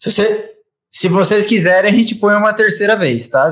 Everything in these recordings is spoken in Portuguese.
Se vocês quiserem, a gente põe uma terceira vez, tá?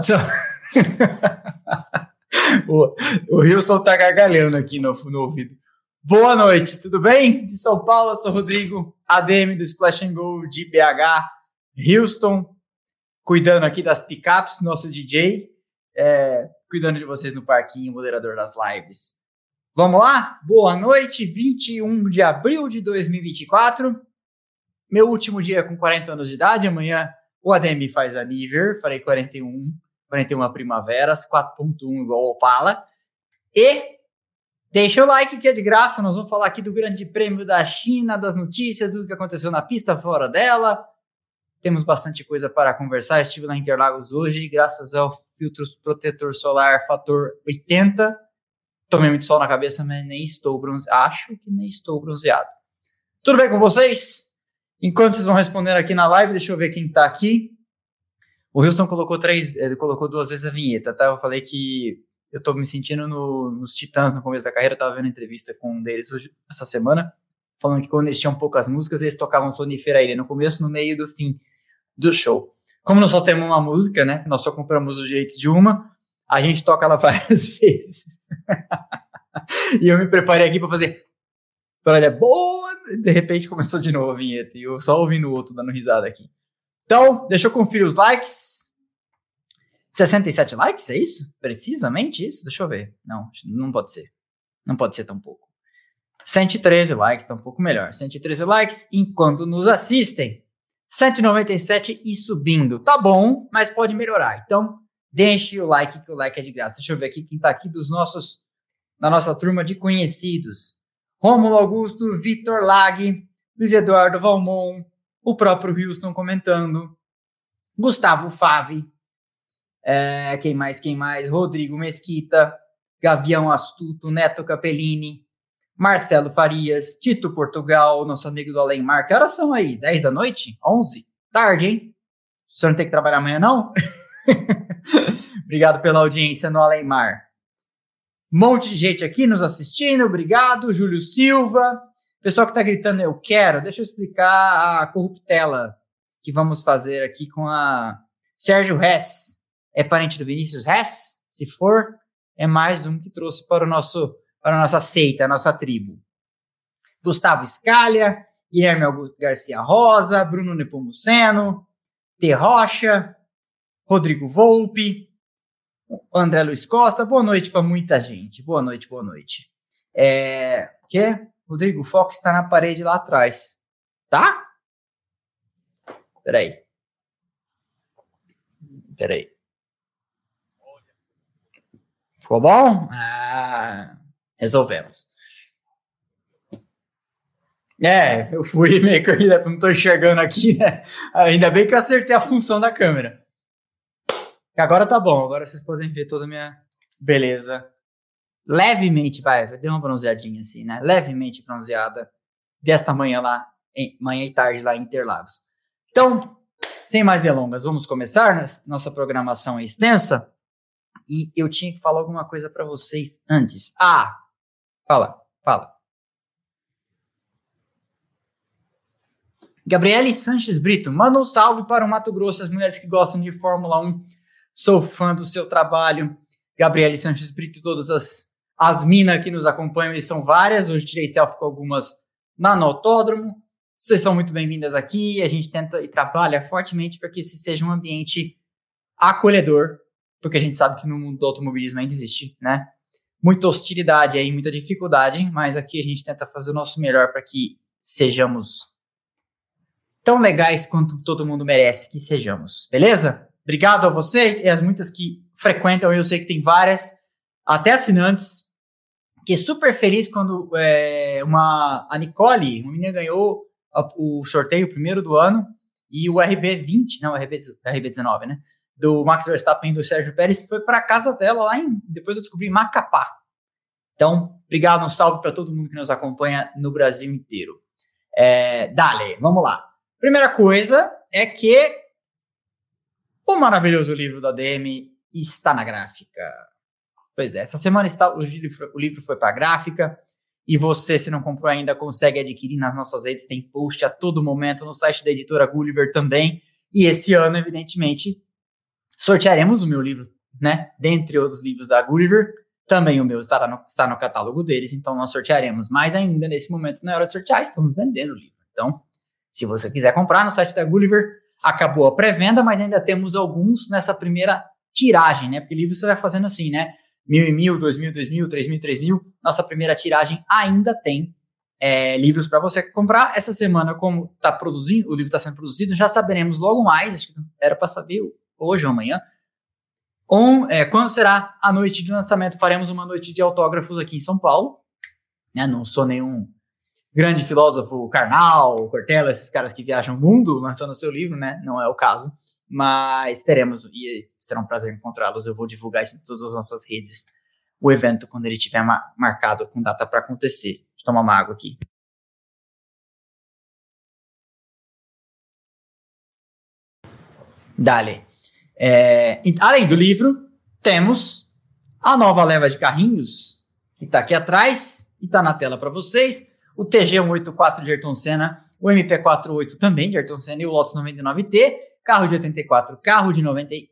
O Wilson tá gargalhando aqui no ouvido. Boa noite, tudo bem? De São Paulo, eu sou o Rodrigo, ADM do Splash and Go de BH, Houston, cuidando aqui das picapes, nosso DJ, cuidando de vocês no parquinho, moderador das lives. Vamos lá? Boa noite, 21 de abril de 2024, meu último dia com 40 anos de idade, amanhã o ADM faz aniversário, farei 41 primaveras, 4.1 igual ao Opala, e deixa o like que é de graça, nós vamos falar aqui do Grande Prêmio da China, das notícias, do que aconteceu na pista, fora dela. Temos bastante coisa para conversar. Estive lá em Interlagos hoje, graças ao filtro protetor solar fator 80. Tomei muito sol na cabeça, mas nem estou bronzeado. Acho que nem estou bronzeado. Tudo bem com vocês? Enquanto vocês vão respondendo aqui na live, deixa eu ver quem está aqui. O Houston colocou 2 vezes a vinheta, tá? Eu falei que eu tô me sentindo nos Titãs no começo da carreira. Eu tava vendo entrevista com um deles hoje, essa semana, falando que quando eles tinham poucas músicas, eles tocavam Sonífera Ilha, no começo, no meio e do fim do show. Como nós só temos uma música, né? Nós só compramos os direitos de uma, a gente toca ela várias vezes. E eu me preparei aqui pra fazer olha, boa! De repente começou de novo a vinheta, e eu só ouvindo o outro dando risada aqui. Então, deixa eu conferir os likes. 67 likes, é isso? Precisamente isso? Deixa eu ver. Não pode ser. Não pode ser tão pouco. 113 likes, tá um pouco melhor. 113 likes enquanto nos assistem. 197 e subindo. Tá bom, mas pode melhorar. Então, deixe o like, que o like é de graça. Deixa eu ver aqui quem tá aqui da nossa turma de conhecidos. Rômulo Augusto, Vitor Lag, Luiz Eduardo Valmon, o próprio Houston comentando, Gustavo Favi, quem mais? Rodrigo Mesquita, Gavião Astuto, Neto Capellini, Marcelo Farias, Tito Portugal, nosso amigo do Alemar. Que horas são aí? 10 da noite? 11? Tarde, hein? O senhor não tem que trabalhar amanhã, não? Obrigado pela audiência no Alemar. Um monte de gente aqui nos assistindo, obrigado. Júlio Silva. Pessoal que tá gritando, eu quero. Deixa eu explicar a corruptela que vamos fazer aqui com a Sérgio Hess. É parente do Vinícius Hess? Se for, é mais um que trouxe para a nossa seita, a nossa tribo. Gustavo Scalha, Guilherme Augusto Garcia Rosa, Bruno Nepomuceno, T. Rocha, Rodrigo Volpe, André Luiz Costa. Boa noite para muita gente. Boa noite. Rodrigo, o foco está na parede lá atrás. Tá? Peraí. Ficou bom? Resolvemos. Eu fui meio que ainda não estou enxergando aqui, né? Ainda bem que eu acertei a função da câmera. Agora tá bom, agora vocês podem ver toda a minha beleza. Levemente, deu uma bronzeadinha assim, né? Levemente bronzeada desta manhã lá, manhã e tarde lá em Interlagos. Então, sem mais delongas, vamos começar. Nossa programação é extensa e eu tinha que falar alguma coisa para vocês antes. Fala. Gabriele Sanches Brito, manda um salve para o Mato Grosso, as mulheres que gostam de Fórmula 1. Sou fã do seu trabalho. Gabriele Sanches Brito, todas as minas que nos acompanham, e são várias. Hoje tirei selfie com algumas no autódromo. Vocês são muito bem-vindas aqui. A gente tenta e trabalha fortemente para que esse seja um ambiente acolhedor, porque a gente sabe que no mundo do automobilismo ainda existe, né? Muita hostilidade aí, muita dificuldade, mas aqui a gente tenta fazer o nosso melhor para que sejamos tão legais quanto todo mundo merece que sejamos, beleza? Obrigado a você e as muitas que frequentam, eu sei que tem várias, até assinantes. Fiquei super feliz quando a Nicole, uma menina, ganhou o sorteio primeiro do ano, e o RB20, não, RB19, né? Do Max Verstappen e do Sérgio Pérez, foi para casa dela lá depois eu descobri, em Macapá. Então, obrigado, um salve para todo mundo que nos acompanha no Brasil inteiro. Dale, vamos lá. Primeira coisa é que o maravilhoso livro da ADM está na gráfica. Pois é, essa semana o livro foi para a gráfica, e você, se não comprou ainda, consegue adquirir nas nossas redes, tem post a todo momento no site da editora Gulliver também. E esse ano, evidentemente, sortearemos o meu livro, né? Dentre outros livros da Gulliver. Também o meu está no catálogo deles, então nós sortearemos. Mas ainda nesse momento não é hora de sortear, estamos vendendo o livro. Então, se você quiser comprar no site da Gulliver, acabou a pré-venda, mas ainda temos alguns nessa primeira tiragem, né? Porque livro você vai fazendo assim, né? 1.000 e 1.000, 2.000, 2.000, 3.000, 3.000. Nossa primeira tiragem ainda tem livros para você comprar. Essa semana, como o livro está sendo produzido, já saberemos logo mais, acho que era para saber hoje ou amanhã, quando será a noite de lançamento. Faremos uma noite de autógrafos aqui em São Paulo, né? Não sou nenhum grande filósofo, Karnal, Cortella, esses caras que viajam o mundo lançando seu livro, né? Não é o caso, mas teremos, e será um prazer encontrá-los. Eu vou divulgar isso em todas as nossas redes, o evento, quando ele estiver marcado com data para acontecer. Deixa eu tomar uma água aqui. Dale. Além do livro, temos a nova leva de carrinhos, que está aqui atrás e está na tela para vocês. O TG184 de Ayrton Senna, o MP48 também de Ayrton Senna e o Lotus 99T, carro de 84, carro de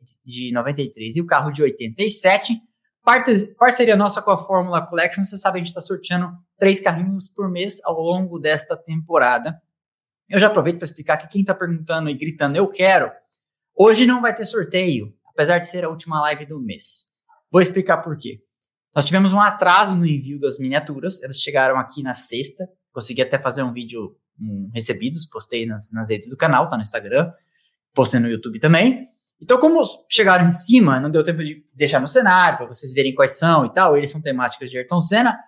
93 e o carro de 87. Parceria nossa com a Fórmula Collection. Você sabe, a gente está sorteando 3 carrinhos por mês ao longo desta temporada. Eu já aproveito para explicar que quem está perguntando e gritando, eu quero, hoje não vai ter sorteio, apesar de ser a última live do mês. Vou explicar por quê. Nós tivemos um atraso no envio das miniaturas, elas chegaram aqui na sexta, consegui até fazer um vídeo recebidos, postei nas redes do canal, tá no Instagram, postei no YouTube também. Então, como chegaram em cima, não deu tempo de deixar no cenário, para vocês verem quais são e tal, eles são temáticos de Ayrton Senna,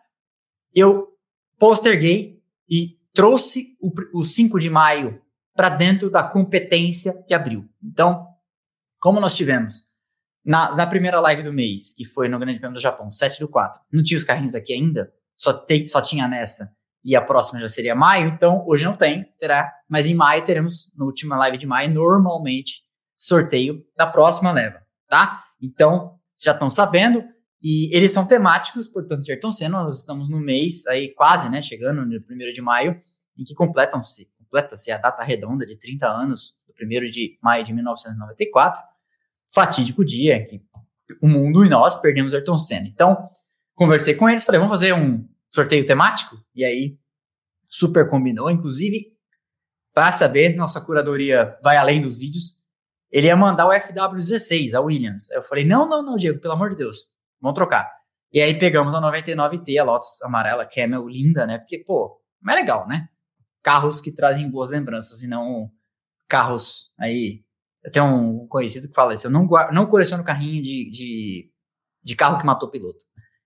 eu posterguei e trouxe o 5 de maio para dentro da competência de abril. Então, como nós tivemos na primeira live do mês, que foi no Grande Prêmio do Japão, 7/4, não tinha os carrinhos aqui ainda, só tinha nessa, e a próxima já seria maio, então hoje não terá, mas em maio teremos, na última live de maio, normalmente, sorteio da próxima leva, tá? Então, já estão sabendo, e eles são temáticos, portanto, de Ayrton Senna. Nós estamos no mês, aí quase, né, chegando no 1º de maio, em que completa-se a data redonda de 30 anos, do 1º de maio de 1994, fatídico dia em que o mundo e nós perdemos Ayrton Senna. Então, conversei com eles, falei, vamos fazer um sorteio temático? E aí, super combinou. Inclusive, para saber, nossa curadoria vai além dos vídeos, ele ia mandar o FW16, a Williams. Eu falei, não, Diego, pelo amor de Deus, vamos trocar. E aí pegamos a 99T, a Lotus amarela, Camel, linda, né? Porque, pô, é legal, né? Carros que trazem boas lembranças e não carros aí. Eu tenho um conhecido que fala isso, eu não coleciono carrinho de carro que matou piloto.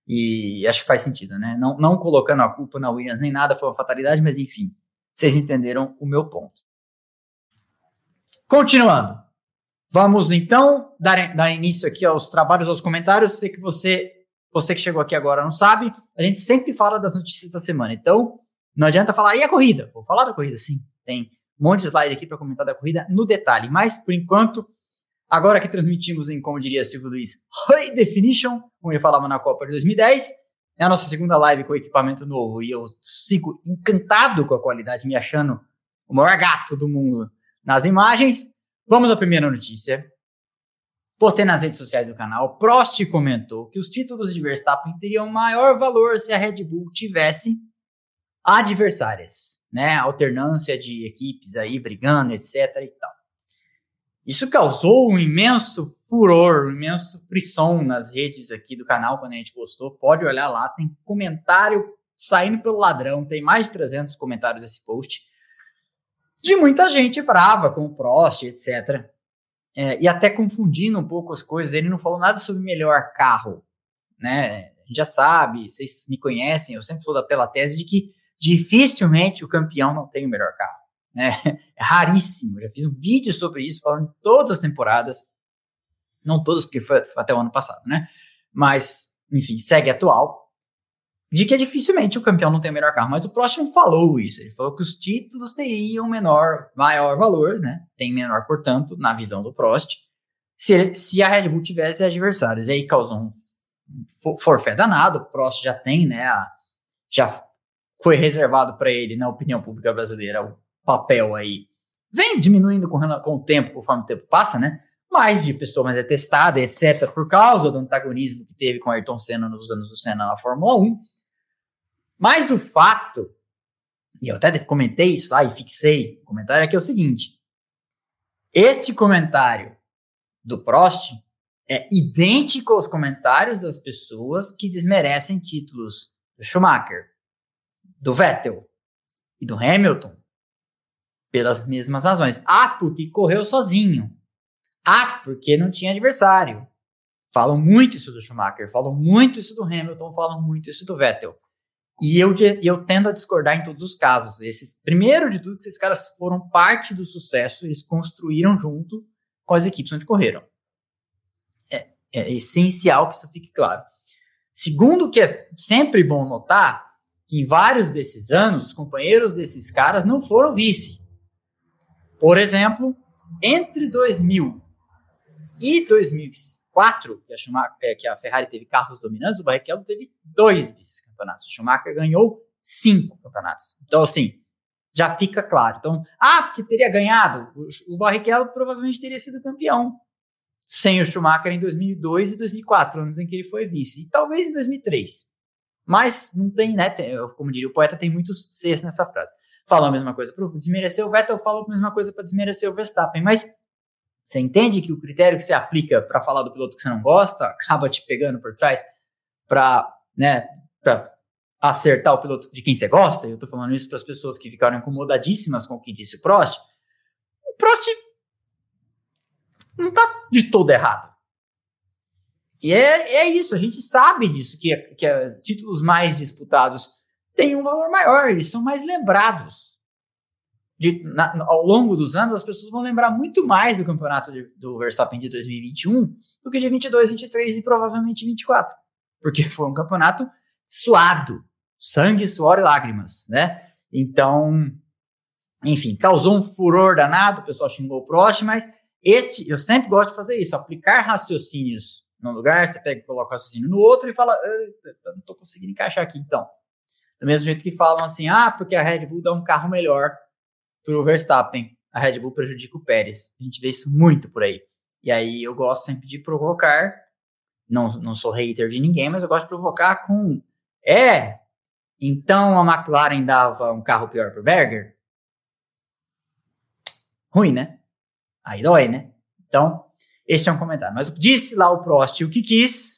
E acho que faz sentido, né? Não colocando a culpa na Williams nem nada, foi uma fatalidade, mas enfim, vocês entenderam o meu ponto. Continuando. Vamos então dar início aqui aos trabalhos, aos comentários. Sei que você que chegou aqui agora não sabe, a gente sempre fala das notícias da semana, então não adianta falar, e a corrida? Vou falar da corrida, sim. Tem um monte de slide aqui para comentar da corrida no detalhe, mas por enquanto, agora que transmitimos em, como diria Silvio Luiz, High Definition, como ele falava na Copa de 2010, é a nossa segunda live com equipamento novo e eu sigo encantado com a qualidade, me achando o maior gato do mundo nas imagens. Vamos à primeira notícia. Postei nas redes sociais do canal. Prost comentou que os títulos de Verstappen teriam maior valor se a Red Bull tivesse adversárias, né? Alternância de equipes aí brigando, etc. e tal. Isso causou um imenso furor, um imenso frisson nas redes aqui do canal quando a gente postou. Pode olhar lá, tem comentário saindo pelo ladrão. Tem mais de 300 comentários nesse post. De muita gente brava com o Prost, etc. E até confundindo um pouco as coisas, ele não falou nada sobre melhor carro, né? A gente já sabe, vocês me conhecem, eu sempre estou pela tese de que dificilmente o campeão não tem o melhor carro, né? É raríssimo, já fiz um vídeo sobre isso, falando de todas as temporadas, não todas, porque foi até o ano passado, né? Mas, enfim, segue atual, de que dificilmente o campeão não tem o melhor carro, mas o Prost não falou isso, ele falou que os títulos teriam maior valor, né, tem menor, portanto, na visão do Prost, se a Red Bull tivesse adversários, e aí causou um forfé danado. O Prost já tem, né, já foi reservado para ele, na opinião pública brasileira, o papel aí vem diminuindo com o tempo, conforme o tempo passa, né? Mais de pessoa mais atestada, etc., por causa do antagonismo que teve com Ayrton Senna nos anos do Senna na Fórmula 1. Mas o fato, e eu até comentei isso lá e fixei o comentário, é que é o seguinte: este comentário do Prost é idêntico aos comentários das pessoas que desmerecem títulos do Schumacher, do Vettel e do Hamilton pelas mesmas razões. Porque correu sozinho. Porque não tinha adversário. Falam muito isso do Schumacher, falam muito isso do Hamilton, falam muito isso do Vettel. E eu tendo a discordar em todos os casos. Primeiro de tudo, que esses caras foram parte do sucesso, eles construíram junto com as equipes onde correram. É essencial que isso fique claro. Segundo, que é sempre bom notar que em vários desses anos, os companheiros desses caras não foram vice. Por exemplo, entre 2000 e 2004, que a Ferrari teve carros dominantes, o Barrichello teve 2 vice-campeonatos. O Schumacher ganhou 5 campeonatos. Então, assim, já fica claro. Então, porque teria ganhado, o Barrichello provavelmente teria sido campeão sem o Schumacher em 2002 e 2004, anos em que ele foi vice. E talvez em 2003. Mas não tem, né? Como diria o poeta, tem muitos Cs nessa frase. Falou a mesma coisa para desmerecer o Vettel, falou a mesma coisa para desmerecer o Verstappen. Mas você entende que o critério que você aplica para falar do piloto que você não gosta acaba te pegando por trás para acertar o piloto de quem você gosta? Eu estou falando isso para as pessoas que ficaram incomodadíssimas com o que disse o Prost. O Prost não está de todo errado. E é isso, a gente sabe disso, que títulos mais disputados têm um valor maior, eles são mais lembrados. Ao longo dos anos, as pessoas vão lembrar muito mais do campeonato do Verstappen de 2021 do que de 22, 23 e provavelmente 24. Porque foi um campeonato suado, sangue, suor e lágrimas, né? Então, enfim, causou um furor danado, o pessoal xingou o Prost, mas eu sempre gosto de fazer isso, aplicar raciocínios num lugar, você pega e coloca o raciocínio no outro e fala, eu não tô conseguindo encaixar aqui, então. Do mesmo jeito que falam assim, porque a Red Bull dá um carro melhor pro Verstappen, a Red Bull prejudica o Pérez. A gente vê isso muito por aí. E aí eu gosto sempre de provocar, não sou hater de ninguém, mas eu gosto de provocar com, então a McLaren dava um carro pior pro Berger? Ruim, né? Aí dói, né? Então, este é um comentário. Mas disse lá o Prost o que quis,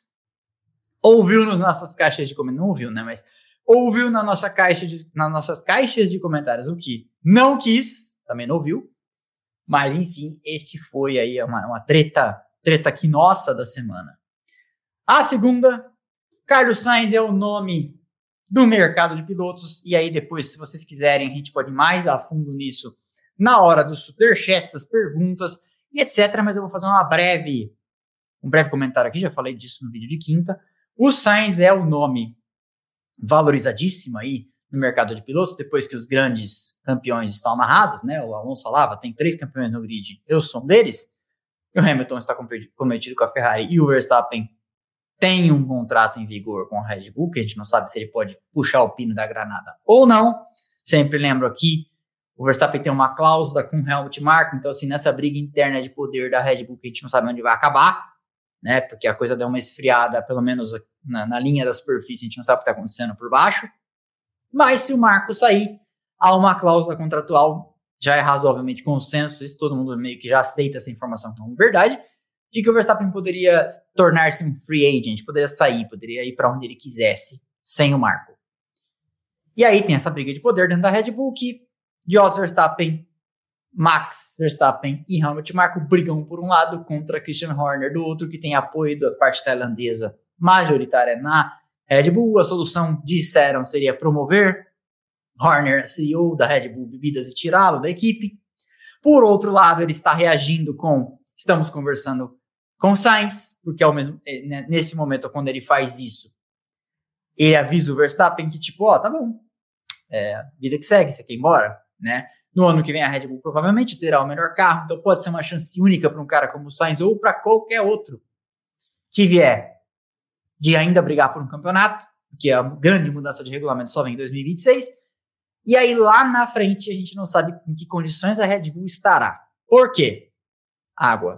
ouviu nas nossas caixas de comentários, não ouviu, né? Mas ouviu nas nossas caixas de comentários o que não quis, também não ouviu. Mas, enfim, este foi aí uma treta aqui nossa da semana. A segunda, Carlos Sainz é o nome do mercado de pilotos. E aí depois, se vocês quiserem, a gente pode ir mais a fundo nisso na hora dos superchats, das perguntas e etc. Mas eu vou fazer um breve comentário aqui, já falei disso no vídeo de quinta. O Sainz é o nome valorizadíssimo aí no mercado de pilotos, depois que os grandes campeões estão amarrados, né? O Alonso falava, tem 3 campeões no grid, eu sou um deles. O Hamilton está comprometido com a Ferrari e o Verstappen tem um contrato em vigor com a Red Bull, que a gente não sabe se ele pode puxar o pino da granada ou não. Sempre lembro aqui, o Verstappen tem uma cláusula com o Helmut Marko, então assim, nessa briga interna de poder da Red Bull, que a gente não sabe onde vai acabar, né? Porque a coisa deu uma esfriada, pelo menos na linha da superfície, a gente não sabe o que está acontecendo por baixo. Mas se o Marko sair, há uma cláusula contratual, já é razoavelmente consenso, isso todo mundo meio que já aceita essa informação como verdade, de que o Verstappen poderia tornar-se um free agent, poderia sair, poderia ir para onde ele quisesse, sem o Marko. E aí tem essa briga de poder dentro da Red Bull, que Jos Verstappen, Max Verstappen e Helmut Marko brigam por um lado contra Christian Horner do outro, que tem apoio da parte tailandesa majoritária na Red Bull. A solução, disseram, seria promover Horner, CEO da Red Bull Bebidas, e tirá-lo da equipe. Por outro lado, ele está reagindo estamos conversando com Sainz, porque nesse momento, quando ele faz isso, ele avisa o Verstappen que tá bom, vida que segue, você quer ir embora, né? No ano que vem a Red Bull provavelmente terá o melhor carro, então pode ser uma chance única para um cara como o Sainz ou para qualquer outro que vier de ainda brigar por um campeonato, porque a grande mudança de regulamento só vem em 2026, E aí lá na frente a gente não sabe em que condições a Red Bull estará. Por quê? Água.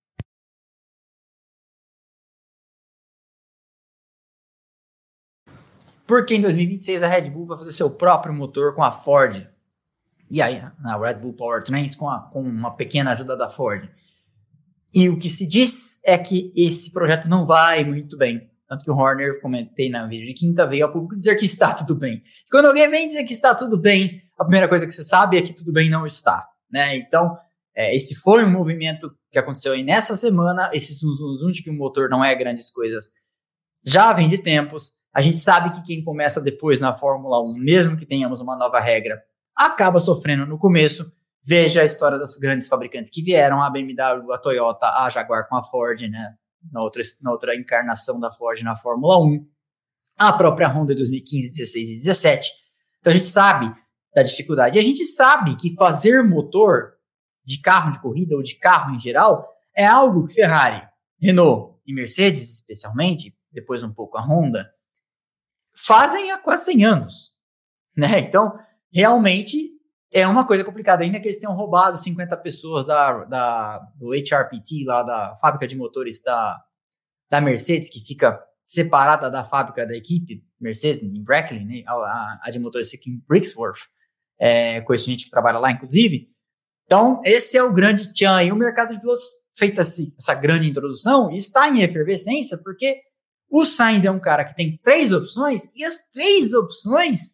Porque em 2026 a Red Bull vai fazer seu próprio motor com a Ford. E aí, na Red Bull Powertrains com uma pequena ajuda da Ford. E o que se diz é que esse projeto não vai muito bem. Tanto que o Horner, comentei na vídeo de quinta, veio ao público dizer que está tudo bem. E quando alguém vem dizer que está tudo bem, a primeira coisa que você sabe é que tudo bem não está. Né? Então, esse foi um movimento que aconteceu aí nessa semana. Esse zoom de que o motor não é grandes coisas já vem de tempos. A gente sabe que quem começa depois na Fórmula 1, mesmo que tenhamos uma nova regra, acaba sofrendo no começo. Veja a história das grandes fabricantes que vieram, a BMW, a Toyota, a Jaguar com a Ford, né? Na outra encarnação da Ford na Fórmula 1, a própria Honda em 2015, 16 e 17. Então a gente sabe da dificuldade. E a gente sabe que fazer motor de carro de corrida ou de carro em geral é algo que Ferrari, Renault e Mercedes, especialmente, depois um pouco a Honda, fazem há quase 100 anos. Né? Então, realmente é uma coisa complicada, ainda que eles tenham roubado 50 pessoas do HRPT, lá da fábrica de motores da Mercedes, que fica separada da fábrica da equipe Mercedes, em Brackley, né? A de motores fica em Brixworth, conheço gente que trabalha lá, inclusive. Então, esse é o grande tchan. E o mercado de pilotos, feita essa grande introdução, está em efervescência, porque o Sainz é um cara que tem 3 opções, e as 3 opções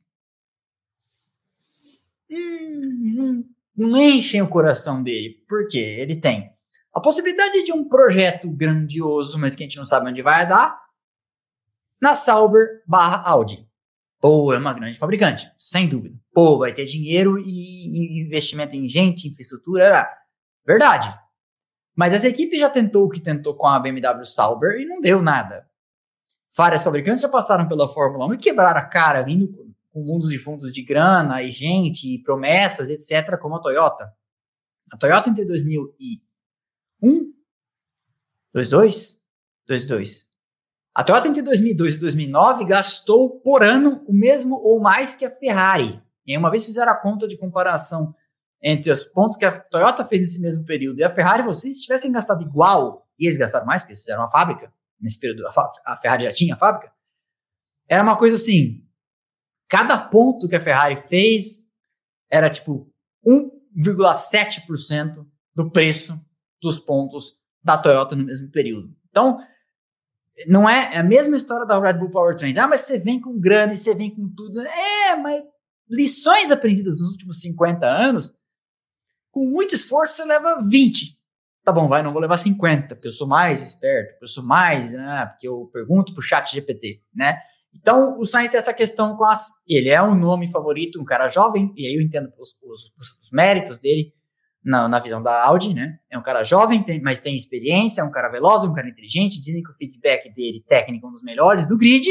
não enchem o coração dele. Por quê? Ele tem a possibilidade de um projeto grandioso, mas que a gente não sabe onde vai dar, na Sauber / Audi. Pô, é uma grande fabricante, sem dúvida. Pô, vai ter dinheiro e investimento em gente, infraestrutura, verdade. Mas essa equipe já tentou o que tentou com a BMW Sauber e não deu nada. Várias fabricantes já passaram pela Fórmula 1 e quebraram a cara, vindo com mundos e fundos de grana e gente, e promessas, etc., como a Toyota. A Toyota entre 2001, 22. A Toyota entre 2002 e 2009 gastou por ano o mesmo ou mais que a Ferrari. E aí uma vez fizeram a conta de comparação entre os pontos que a Toyota fez nesse mesmo período e a Ferrari, vocês tivessem gastado igual, e eles gastaram mais, porque eles fizeram uma fábrica, nesse período a Ferrari já tinha a fábrica, era uma coisa assim, cada ponto que a Ferrari fez era tipo 1,7% do preço dos pontos da Toyota no mesmo período. Então, não é a mesma história da Red Bull Powertrains. Mas você vem com grana e você vem com tudo. Mas lições aprendidas nos últimos 50 anos, com muito esforço você leva 20. Tá bom, não vou levar 50, porque eu sou mais esperto, porque eu sou mais, né, porque eu pergunto pro chat GPT, né? Então, o Sainz tem essa questão com ele é um nome favorito, um cara jovem, e aí eu entendo os méritos dele na visão da Audi, né? É um cara jovem, mas tem experiência, é um cara veloz, um cara inteligente, dizem que o feedback dele técnico é um dos melhores do grid,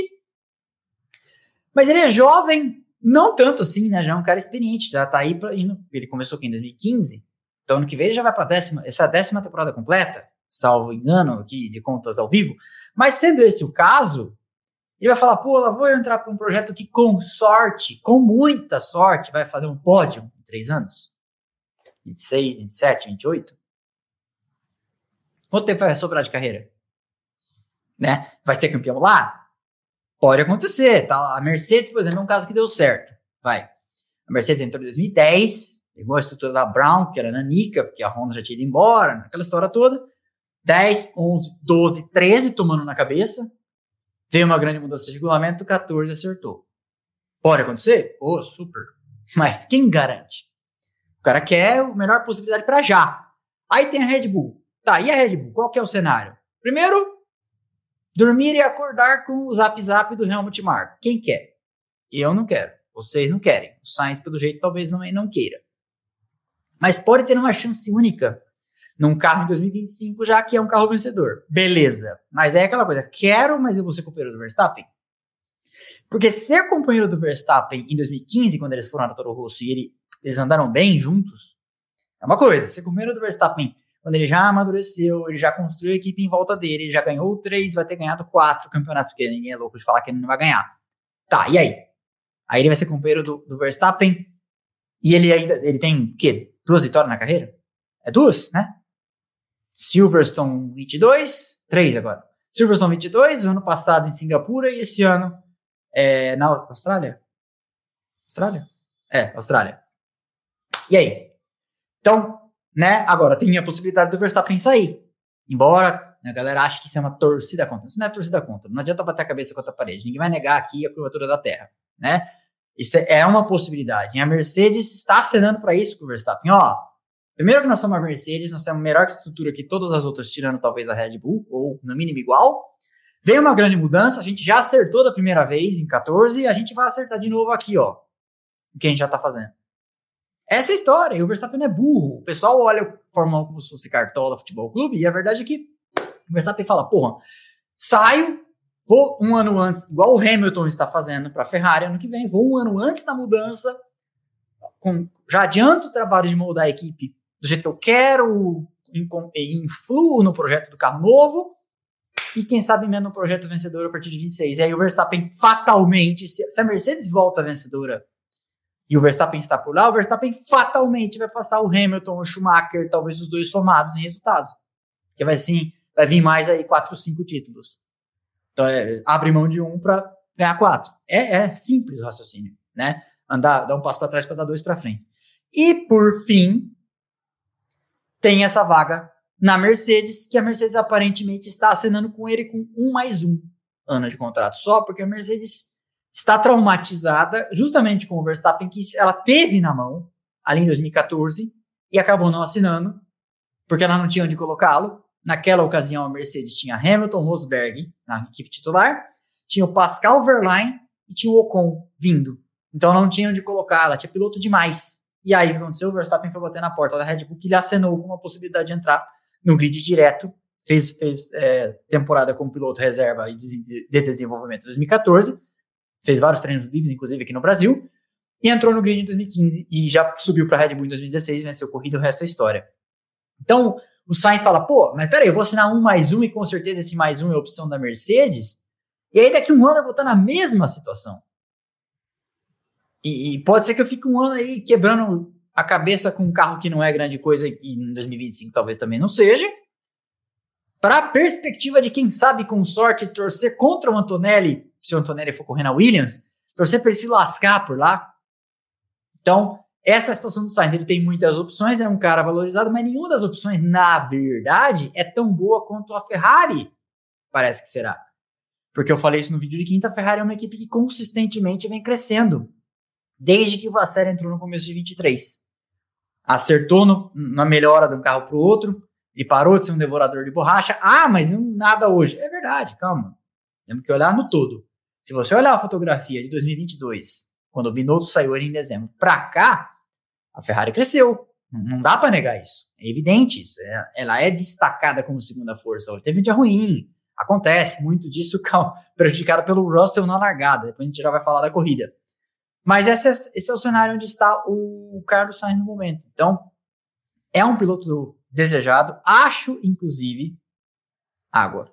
mas ele é jovem, não tanto assim, né? Já é um cara experiente, já tá aí ele começou aqui em 2015, então ano que vem ele já vai para essa 10ª temporada completa, salvo engano aqui de contas ao vivo, mas sendo esse o caso, ele vai falar, pô, eu vou entrar para um projeto que com sorte, com muita sorte, vai fazer um pódio em 3 anos. 26, 27, 28. Quanto tempo vai sobrar de carreira? Né? Vai ser campeão lá? Pode acontecer. Tá? A Mercedes, por exemplo, é um caso que deu certo. Vai. A Mercedes entrou em 2010, pegou a estrutura da Brown, que era nanica, porque a Honda já tinha ido embora, aquela história toda. 10, 11, 12, 13 tomando na cabeça. Veio uma grande mudança de regulamento, 14 acertou. Pode acontecer? Pô, super. Mas quem garante? O cara quer a melhor possibilidade para já. Aí tem a Red Bull. Tá, e a Red Bull? Qual que é o cenário? Primeiro, dormir e acordar com o zap do Helmut Marko. Quem quer? Eu não quero. Vocês não querem. O Sainz, pelo jeito, talvez não queira. Mas pode ter uma chance única num carro em 2025, já que é um carro vencedor. Beleza. Mas é aquela coisa, quero, mas eu vou ser companheiro do Verstappen. Porque ser companheiro do Verstappen em 2015, quando eles foram na Toro Rosso e eles andaram bem juntos, é uma coisa. Ser companheiro do Verstappen, quando ele já amadureceu, ele já construiu a equipe em volta dele, ele já ganhou 3, vai ter ganhado 4 campeonatos, porque ninguém é louco de falar que ele não vai ganhar. Tá, e aí? Aí ele vai ser companheiro do Verstappen. E ele tem, o quê? 2 vitórias na carreira? É 2, né? Silverstone 22, 3 agora. Silverstone 22, ano passado em Singapura e esse ano na Austrália? Austrália? Austrália. E aí? Então, né, agora tem a possibilidade do Verstappen sair. Embora a galera ache que isso é uma torcida contra. Isso não é torcida contra. Não adianta bater a cabeça contra a parede. Ninguém vai negar aqui a curvatura da Terra, né? Isso é uma possibilidade. E a Mercedes está acenando para isso com o Verstappen. Ó, primeiro que nós somos a Mercedes, nós temos a melhor estrutura que todas as outras, tirando talvez a Red Bull, ou no mínimo igual. Veio uma grande mudança, a gente já acertou da primeira vez em 14 e a gente vai acertar de novo aqui, ó. O que a gente já tá fazendo. Essa é a história, e o Verstappen é burro. O pessoal olha o Fórmula 1 como se fosse Cartola Futebol Clube, e a verdade é que o Verstappen fala, porra, saio, vou um ano antes, igual o Hamilton está fazendo para a Ferrari ano que vem, vou um ano antes da mudança, já adianto o trabalho de moldar a equipe do jeito que eu quero, influo no projeto do carro novo, e quem sabe mesmo no projeto vencedor a partir de 26. E aí o Verstappen fatalmente, se a Mercedes volta vencedora e o Verstappen está por lá, o Verstappen fatalmente vai passar o Hamilton, o Schumacher, talvez os dois somados em resultados. Porque vai vir mais aí 4, 5 títulos. Então abre mão de um para ganhar 4. É simples o raciocínio, né? Dar um passo para trás para dar 2 para frente. E por fim, tem essa vaga na Mercedes, que a Mercedes aparentemente está acenando com ele com 1+1 ano de contrato. Só porque a Mercedes está traumatizada justamente com o Verstappen, que ela teve na mão ali em 2014 e acabou não assinando, porque ela não tinha onde colocá-lo. Naquela ocasião, a Mercedes tinha Hamilton, Rosberg na equipe titular, tinha o Pascal Wehrlein e tinha o Ocon vindo. Então não tinha onde colocar, ela tinha piloto demais. E aí o que aconteceu? O Verstappen foi bater na porta da Red Bull, que lhe acenou com uma possibilidade de entrar no grid direto, fez temporada como piloto reserva e de desenvolvimento em 2014, fez vários treinos livres, inclusive aqui no Brasil, e entrou no grid em 2015 e já subiu para a Red Bull em 2016 e venceu corrida, o resto é história. Então, o Sainz fala, pô, mas peraí, eu vou assinar 1+1 e com certeza esse +1 é a opção da Mercedes, e aí daqui um ano eu vou estar na mesma situação. E pode ser que eu fique um ano aí quebrando a cabeça com um carro que não é grande coisa e em 2025 talvez também não seja, para a perspectiva de quem sabe com sorte torcer contra o Antonelli, se o Antonelli for correr na Williams, torcer para ele se lascar por lá. Então, essa é a situação do Sainz. Ele tem muitas opções, é um cara valorizado, mas nenhuma das opções, na verdade, é tão boa quanto a Ferrari parece que será. Porque eu falei isso no vídeo de quinta, a Ferrari é uma equipe que consistentemente vem crescendo, desde que o Vasseur entrou no começo de 23. Acertou na melhora de um carro para o outro, ele parou de ser um devorador de borracha. Ah, mas não nada hoje. É verdade, calma. Temos que olhar no todo. Se você olhar a fotografia de 2022, quando o Binotto saiu em dezembro, para cá, a Ferrari cresceu. Não dá para negar isso. É evidente isso. Ela é destacada como segunda força. Hoje teve um dia ruim. Acontece. Muito disso prejudicado pelo Russell na largada. Depois a gente já vai falar da corrida. Mas esse é o cenário onde está o Carlos Sainz no momento. Então, é um piloto desejado. Acho, inclusive, água.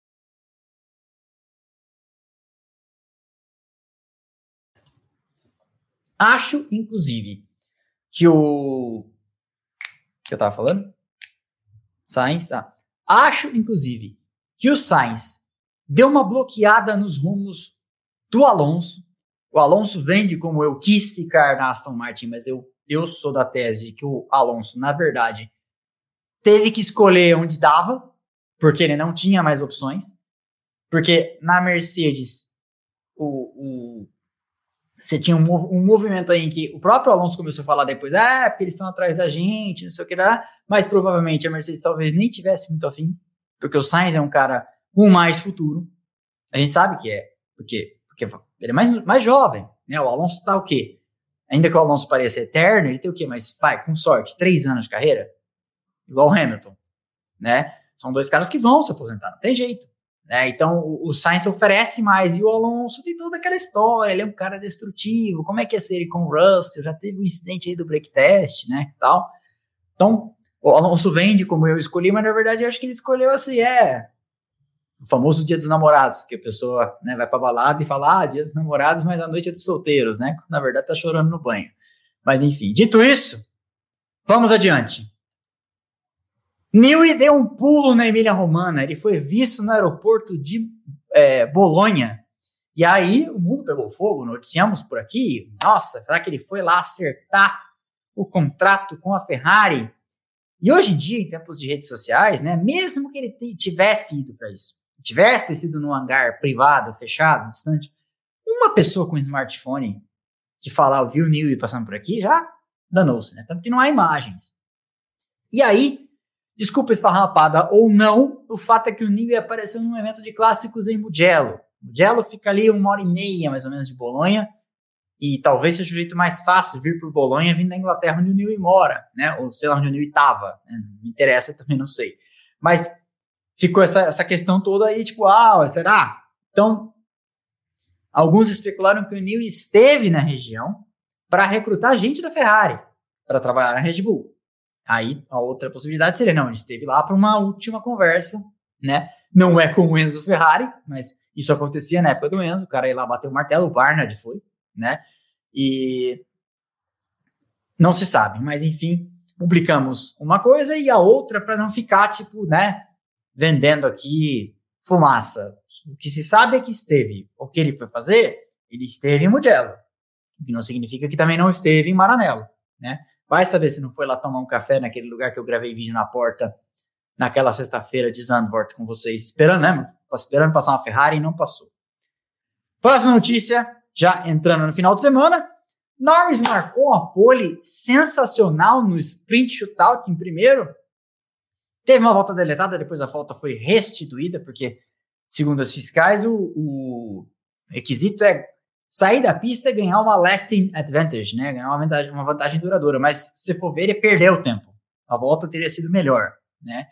Acho, inclusive, que o... que eu tava falando? Sainz? Acho, inclusive, que o Sainz deu uma bloqueada nos rumos do Alonso. O Alonso vende como eu quis ficar na Aston Martin, mas eu sou da tese de que o Alonso, na verdade, teve que escolher onde dava, porque ele não tinha mais opções. Porque na Mercedes, você tinha um movimento aí em que o próprio Alonso começou a falar depois, porque eles estão atrás da gente, não sei o que lá, mas provavelmente a Mercedes talvez nem tivesse muito afim, porque o Sainz é um cara com mais futuro. A gente sabe que é, porque ele é mais jovem, né? O Alonso tá o quê? Ainda que o Alonso pareça eterno, ele tem o quê? Mas vai, com sorte, 3 anos de carreira? Igual o Hamilton, né? São 2 caras que vão se aposentar, não tem jeito. Né? Então, o Sainz oferece mais, e o Alonso tem toda aquela história, ele é um cara destrutivo, como é que é ser ele com o Russell? Já teve um incidente aí do brake test, né? Tal. Então, o Alonso vende como eu escolhi, mas na verdade eu acho que ele escolheu assim, O famoso Dia dos Namorados, que a pessoa, né, vai pra balada e fala, Dia dos Namorados, mas a noite é dos solteiros, né? Na verdade, tá chorando no banho. Mas, enfim, dito isso, vamos adiante. Newey deu um pulo na Emília-Romagna, ele foi visto no aeroporto de Bolonha. E aí, o mundo pegou fogo, noticiamos por aqui. Nossa, será que ele foi lá acertar o contrato com a Ferrari? E hoje em dia, em tempos de redes sociais, né, mesmo que ele tivesse ido para isso, tivesse sido num hangar privado, fechado, distante, uma pessoa com um smartphone que falar, viu o Newey passando por aqui, já danou-se, né? Tanto que não há imagens. E aí, desculpa esfarrapada ou não, o fato é que o Newey apareceu num evento de clássicos em Mugello. Mugello fica ali 1h30, mais ou menos, de Bolonha, e talvez seja o jeito mais fácil de vir por Bolonha vindo da Inglaterra, onde o Newey mora, né? Ou sei lá onde o Newey estava, né? Não me interessa, também não sei. Mas ficou essa questão toda aí, tipo, será? Então, alguns especularam que o Newey esteve na região para recrutar gente da Ferrari para trabalhar na Red Bull. Aí, a outra possibilidade seria, não, ele esteve lá para uma última conversa, né? Não é com o Enzo Ferrari, mas isso acontecia na época do Enzo, o cara ia lá bater o martelo, o Barnard foi, né? E não se sabe, mas enfim, publicamos uma coisa e a outra para não ficar, tipo, né, vendendo aqui fumaça. O que se sabe é que esteve. O que ele foi fazer? Ele esteve em Mugello, o que não significa que também não esteve em Maranello, né? Vai saber se não foi lá tomar um café naquele lugar que eu gravei vídeo na porta naquela sexta-feira de Zandvoort com vocês, esperando, né? Esperando passar uma Ferrari e não passou. Próxima notícia, já entrando no final de semana, Norris marcou uma pole sensacional no sprint shootout em primeiro. Teve uma volta deletada, depois a volta foi restituída, porque, segundo os fiscais, o requisito é sair da pista e ganhar uma lasting advantage, né? Ganhar uma vantagem duradoura. Mas, se for ver, ele perdeu o tempo. A volta teria sido melhor, né?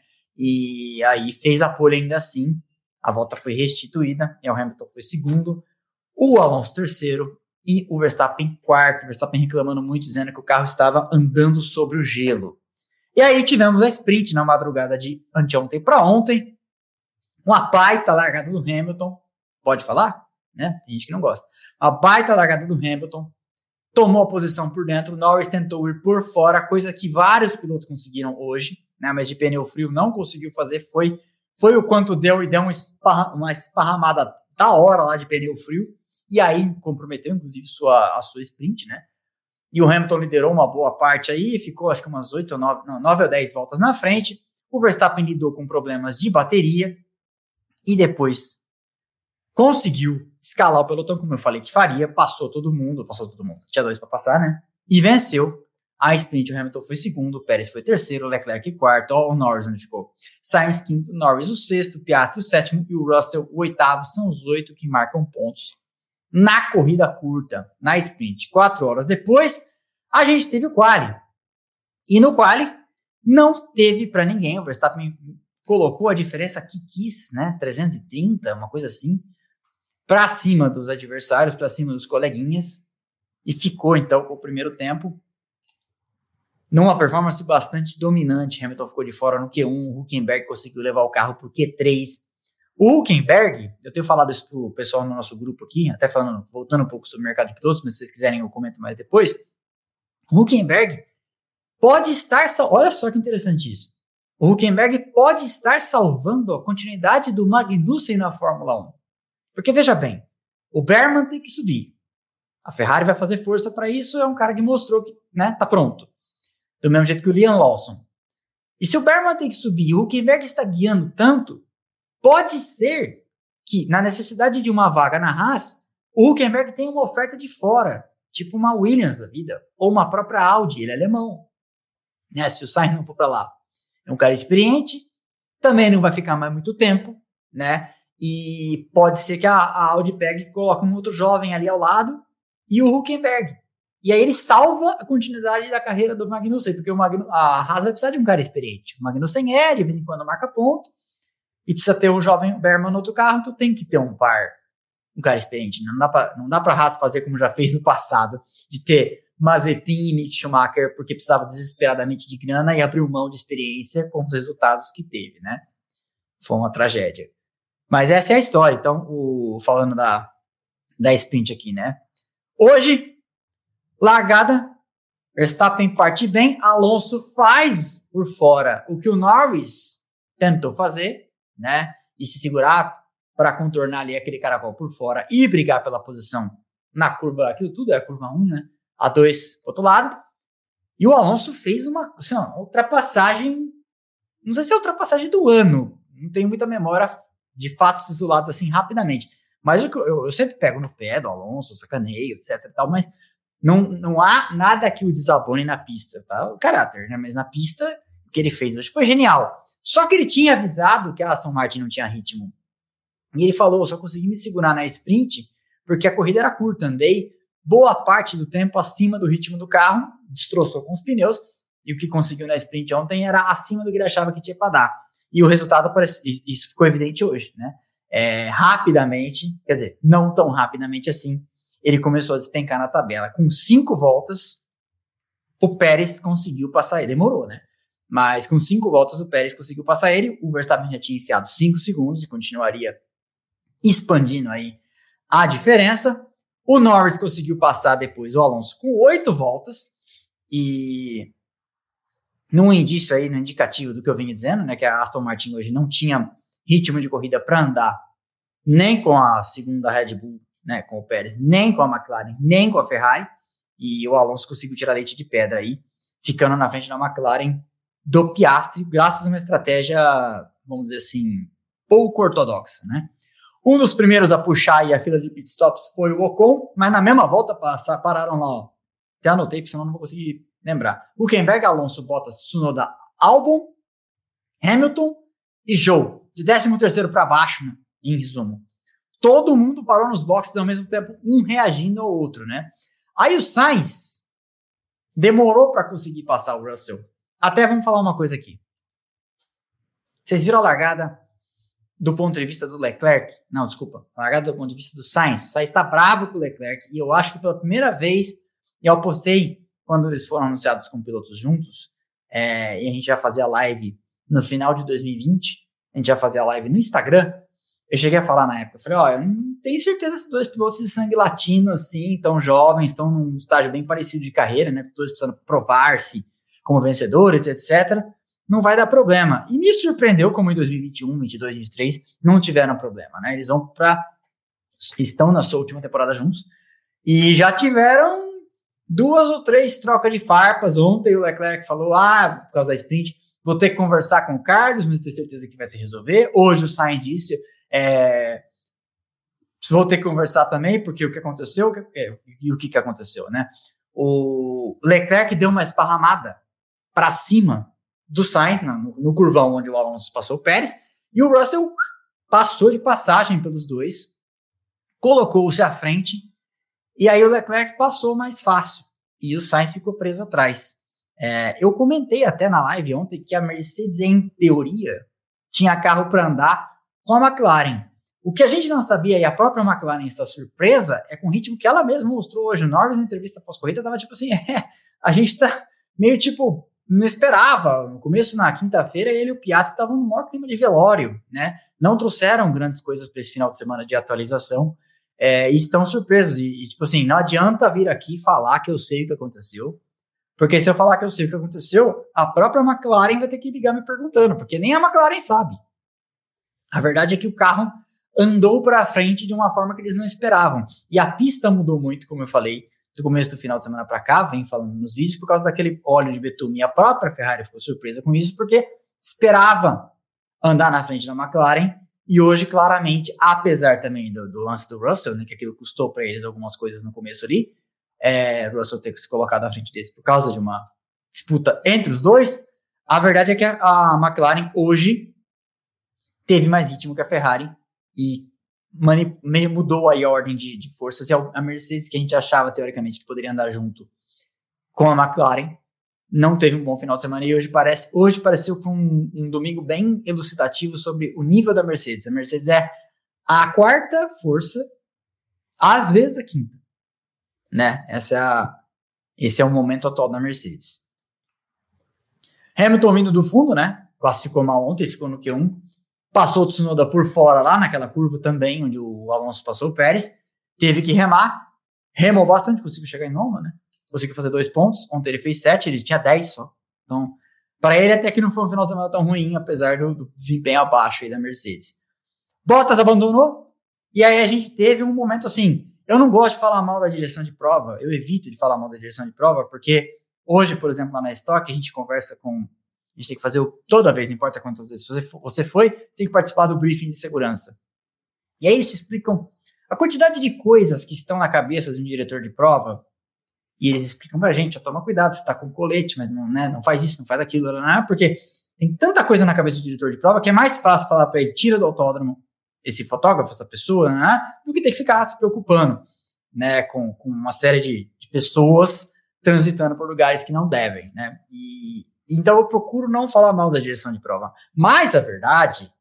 E aí fez a pole ainda assim. A volta foi restituída e o Hamilton foi segundo, o Alonso terceiro e o Verstappen quarto. O Verstappen reclamando muito, dizendo que o carro estava andando sobre o gelo. E aí tivemos a sprint na madrugada de anteontem para ontem. Uma baita largada do Hamilton. Pode falar? Né? Tem gente que não gosta. Uma baita largada do Hamilton. Tomou a posição por dentro. Norris tentou ir por fora, coisa que vários pilotos conseguiram hoje, né? Mas de pneu frio não conseguiu fazer. Foi o quanto deu e deu uma esparramada da hora lá de pneu frio. E aí comprometeu, inclusive, a sua sprint, né? E o Hamilton liderou uma boa parte aí, ficou acho que umas 9 ou 10 voltas na frente. O Verstappen lidou com problemas de bateria e depois conseguiu escalar o pelotão, como eu falei que faria, passou todo mundo, tinha 2 para passar, né? E venceu a sprint. O Hamilton foi segundo, o Pérez foi terceiro, o Leclerc quarto, o Norris onde ficou Sainz quinto, Norris o sexto, Piastri o sétimo e o Russell o oitavo. São os 8 que marcam pontos na corrida curta, na sprint. 4 horas depois, a gente teve o quali. E no quali, não teve para ninguém. O Verstappen colocou a diferença que quis, né? 330, uma coisa assim, para cima dos adversários, para cima dos coleguinhas. E ficou, então, com o primeiro tempo numa performance bastante dominante. Hamilton ficou de fora no Q1, o Hülkenberg conseguiu levar o carro por Q3. O Hülkenberg, eu tenho falado isso pro pessoal no nosso grupo aqui, até voltando um pouco sobre o mercado de pilotos, mas se vocês quiserem eu comento mais depois. O Hülkenberg pode estar, olha só que interessante isso, o Hülkenberg pode estar salvando a continuidade do Magnussen na Fórmula 1. Porque veja bem, o Berman tem que subir. A Ferrari vai fazer força para isso, é um cara que mostrou que, né, tá pronto. Do mesmo jeito que o Liam Lawson. E se o Berman tem que subir e o Hülkenberg está guiando tanto, pode ser que, na necessidade de uma vaga na Haas, o Hülkenberg tenha uma oferta de fora, tipo uma Williams da vida, ou uma própria Audi, ele é alemão. Né? Se o Sainz não for para lá, é um cara experiente, também não vai ficar mais muito tempo, né? E pode ser que a Audi pegue e coloque um outro jovem ali ao lado e o Hülkenberg. E aí ele salva a continuidade da carreira do Magnussen, porque a Haas vai precisar de um cara experiente. O Magnussen de vez em quando marca ponto, e precisa ter o jovem Berman no outro carro, então tem que ter um cara experiente. Não dá pra Haas fazer como já fez no passado, de ter Mazepin e Mick Schumacher, porque precisava desesperadamente de grana e abriu mão de experiência com os resultados que teve, né? Foi uma tragédia. Mas essa é a história. Então, falando da sprint aqui, né? Hoje, largada, Verstappen parte bem, Alonso faz por fora o que o Norris tentou fazer, né? E se segurar para contornar ali aquele caracol por fora e brigar pela posição na curva, aquilo tudo é a curva 1, né? A 2 pro outro lado. E o Alonso fez uma ultrapassagem, não sei se é a ultrapassagem do ano, não tenho muita memória de fatos isolados assim rapidamente. Mas eu sempre pego no pé do Alonso, sacaneio, etc e tal, mas não há nada que o desabone na pista, tá? O caráter, né? Mas na pista, o que ele fez hoje foi genial. Só que ele tinha avisado que a Aston Martin não tinha ritmo. E ele falou, só consegui me segurar na sprint porque a corrida era curta, andei boa parte do tempo acima do ritmo do carro, destroçou com os pneus, e o que conseguiu na sprint ontem era acima do que ele achava que tinha para dar. E o resultado, isso ficou evidente hoje, né? Rapidamente, quer dizer, não tão rapidamente assim, ele começou a despencar na tabela. Com 5 voltas, o Pérez conseguiu passar ele. Demorou, né? Mas com 5 voltas, o Pérez conseguiu passar ele. O Verstappen já tinha enfiado 5 segundos e continuaria expandindo aí a diferença. O Norris conseguiu passar depois o Alonso com 8 voltas. E num indício aí, no indicativo do que eu vinha dizendo, né? Que a Aston Martin hoje não tinha ritmo de corrida para andar nem com a segunda Red Bull, né, com o Pérez, nem com a McLaren, nem com a Ferrari, e o Alonso conseguiu tirar leite de pedra aí, ficando na frente da McLaren do Piastri, graças a uma estratégia, vamos dizer assim, pouco ortodoxa, né? Um dos primeiros a puxar aí a fila de pitstops foi o Ocon, mas na mesma volta pararam lá, ó. Até anotei, porque senão não vou conseguir lembrar. Hülkenberg, Alonso, Bottas, Tsunoda, Albon, Hamilton e Zhou, de 13º para baixo, né, em resumo. Todo mundo parou nos boxes ao mesmo tempo, um reagindo ao outro, né? Aí o Sainz demorou para conseguir passar o Russell. Até vamos falar uma coisa aqui. Vocês viram a largada do ponto de vista do Leclerc? Não, desculpa. A largada do ponto de vista do Sainz. O Sainz está bravo com o Leclerc e eu acho que pela primeira vez, eu postei quando eles foram anunciados como pilotos juntos, e a gente já fazia live no final de 2020, a gente já fazia live no Instagram. Eu cheguei a falar na época, eu falei, eu não tenho certeza se 2 pilotos de sangue latino, assim, tão jovens, estão num estágio bem parecido de carreira, né, todos precisando provar-se como vencedores, etc., não vai dar problema. E me surpreendeu como em 2021, 2022, 2023, não tiveram problema, né, eles estão na sua última temporada juntos, e já tiveram 2 ou 3 trocas de farpas. Ontem o Leclerc falou, por causa da sprint, vou ter que conversar com o Carlos, mas tenho certeza que vai se resolver. Hoje o Sainz disse, vou ter que conversar também, porque o que aconteceu, e o que aconteceu, né? O Leclerc deu uma esparramada para cima do Sainz, no curvão onde o Alonso passou o Pérez, e o Russell passou de passagem pelos dois, colocou-se à frente, e aí o Leclerc passou mais fácil, e o Sainz ficou preso atrás. Eu comentei até na live ontem que a Mercedes, em teoria, tinha carro para andar com a McLaren. O que a gente não sabia, e a própria McLaren está surpresa, é com o ritmo que ela mesma mostrou hoje. O Norris, na entrevista pós-corrida, estava tipo assim, a gente tá meio tipo, não esperava. No começo, na quinta-feira, ele e o Piastri estavam no maior clima de velório, né? Não trouxeram grandes coisas para esse final de semana de atualização, e estão surpresos. E tipo assim, não adianta vir aqui falar que eu sei o que aconteceu, porque se eu falar que eu sei o que aconteceu, a própria McLaren vai ter que ligar me perguntando, porque nem a McLaren sabe. A verdade é que o carro andou para frente de uma forma que eles não esperavam. E a pista mudou muito, como eu falei, do começo do final de semana para cá, vem falando nos vídeos, por causa daquele óleo de betume. E a própria Ferrari ficou surpresa com isso, porque esperava andar na frente da McLaren, e hoje, claramente, apesar também do lance do Russell, né, que aquilo custou para eles algumas coisas no começo ali, Russell ter se colocado à frente deles por causa de uma disputa entre os dois, a verdade é que a McLaren hoje teve mais ritmo que a Ferrari e mudou aí a ordem de forças, e a Mercedes, que a gente achava teoricamente que poderia andar junto com a McLaren, não teve um bom final de semana, e hoje pareceu que foi um domingo bem elucidativo sobre o nível da Mercedes. A Mercedes é a 4ª força, às vezes a 5ª, né? Esse é o momento atual da Mercedes. Hamilton vindo do fundo, né? Classificou mal ontem, ficou no Q1. passou o Tsunoda por fora lá naquela curva também, onde o Alonso passou o Pérez, teve que remar, remou bastante, conseguiu chegar em nona, né? Conseguiu fazer 2 pontos, ontem ele fez 7, ele tinha 10 só. Então, para ele até que não foi um final de semana tão ruim, apesar do desempenho abaixo aí da Mercedes. Bottas abandonou, e aí a gente teve um momento assim, eu não gosto de falar mal da direção de prova, eu evito de falar mal da direção de prova, porque hoje, por exemplo, lá na Stock, a gente conversa com... A gente tem que fazer toda vez, não importa quantas vezes você foi, você tem que participar do briefing de segurança. E aí eles te explicam a quantidade de coisas que estão na cabeça de um diretor de prova, e eles explicam pra gente, toma cuidado, você tá com colete, mas não, né, não faz isso, não faz aquilo, porque tem tanta coisa na cabeça do diretor de prova que é mais fácil falar pra ele, tira do autódromo esse fotógrafo, essa pessoa, do que ter que ficar se preocupando, né, com uma série de pessoas transitando por lugares que não devem, né, então eu procuro não falar mal da direção de prova. Mas a verdade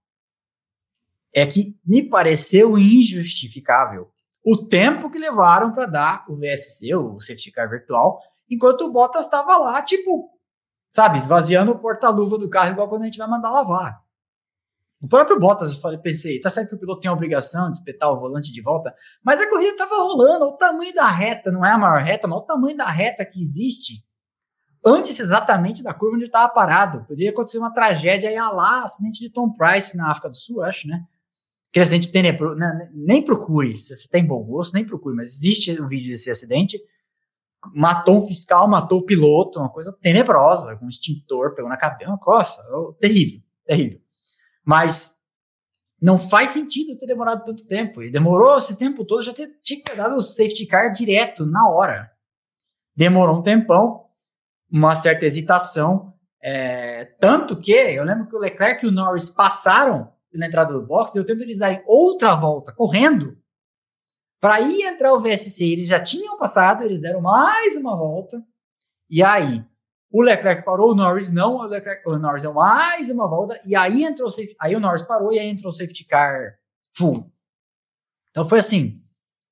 é que me pareceu injustificável o tempo que levaram para dar o VSC, o Safety Car virtual, enquanto o Bottas estava lá, tipo, sabe, esvaziando o porta-luva do carro igual quando a gente vai mandar lavar. O próprio Bottas, eu pensei, tá certo que o piloto tem a obrigação de espetar o volante de volta, mas a corrida estava rolando, o tamanho da reta, não é a maior reta, mas o tamanho da reta que existe antes exatamente da curva onde ele estava parado. Poderia acontecer uma tragédia, ia lá, acidente de Tom Price na África do Sul, acho, né? Aquele acidente tenebroso, nem procure, se você tem bom gosto, nem procure, mas existe um vídeo desse acidente, matou um fiscal, matou o piloto, uma coisa tenebrosa, com um extintor, pegou na cabeça, uma coisa, terrível, terrível. Mas não faz sentido ter demorado tanto tempo, e demorou esse tempo todo, já tinha que ter dado o safety car direto, na hora. Demorou um tempão, uma certa hesitação, tanto que eu lembro que o Leclerc e o Norris passaram na entrada do box, deu tempo de eles darem outra volta, correndo, para ir entrar o VSC, eles já tinham passado, eles deram mais uma volta, e aí o Leclerc parou, o Norris não, o Norris deu mais uma volta, e aí entrou o safety, aí o Norris parou, e aí entrou o safety car full. Então foi assim,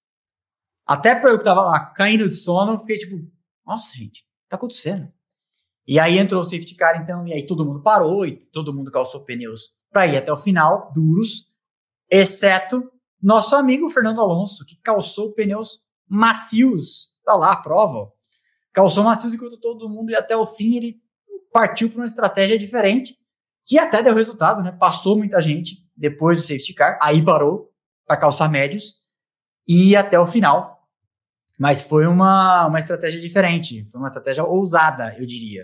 até para eu que tava lá caindo de sono, eu fiquei tipo, nossa gente, tá acontecendo? E aí entrou o safety car, então, e aí todo mundo parou, e todo mundo calçou pneus para ir até o final, duros, exceto nosso amigo Fernando Alonso, que calçou pneus macios, tá lá a prova, calçou macios enquanto todo mundo ia até o fim, ele partiu para uma estratégia diferente, que até deu resultado, né, passou muita gente depois do safety car, aí parou para calçar médios, e ia até o final, mas foi uma estratégia diferente, foi uma estratégia ousada, eu diria,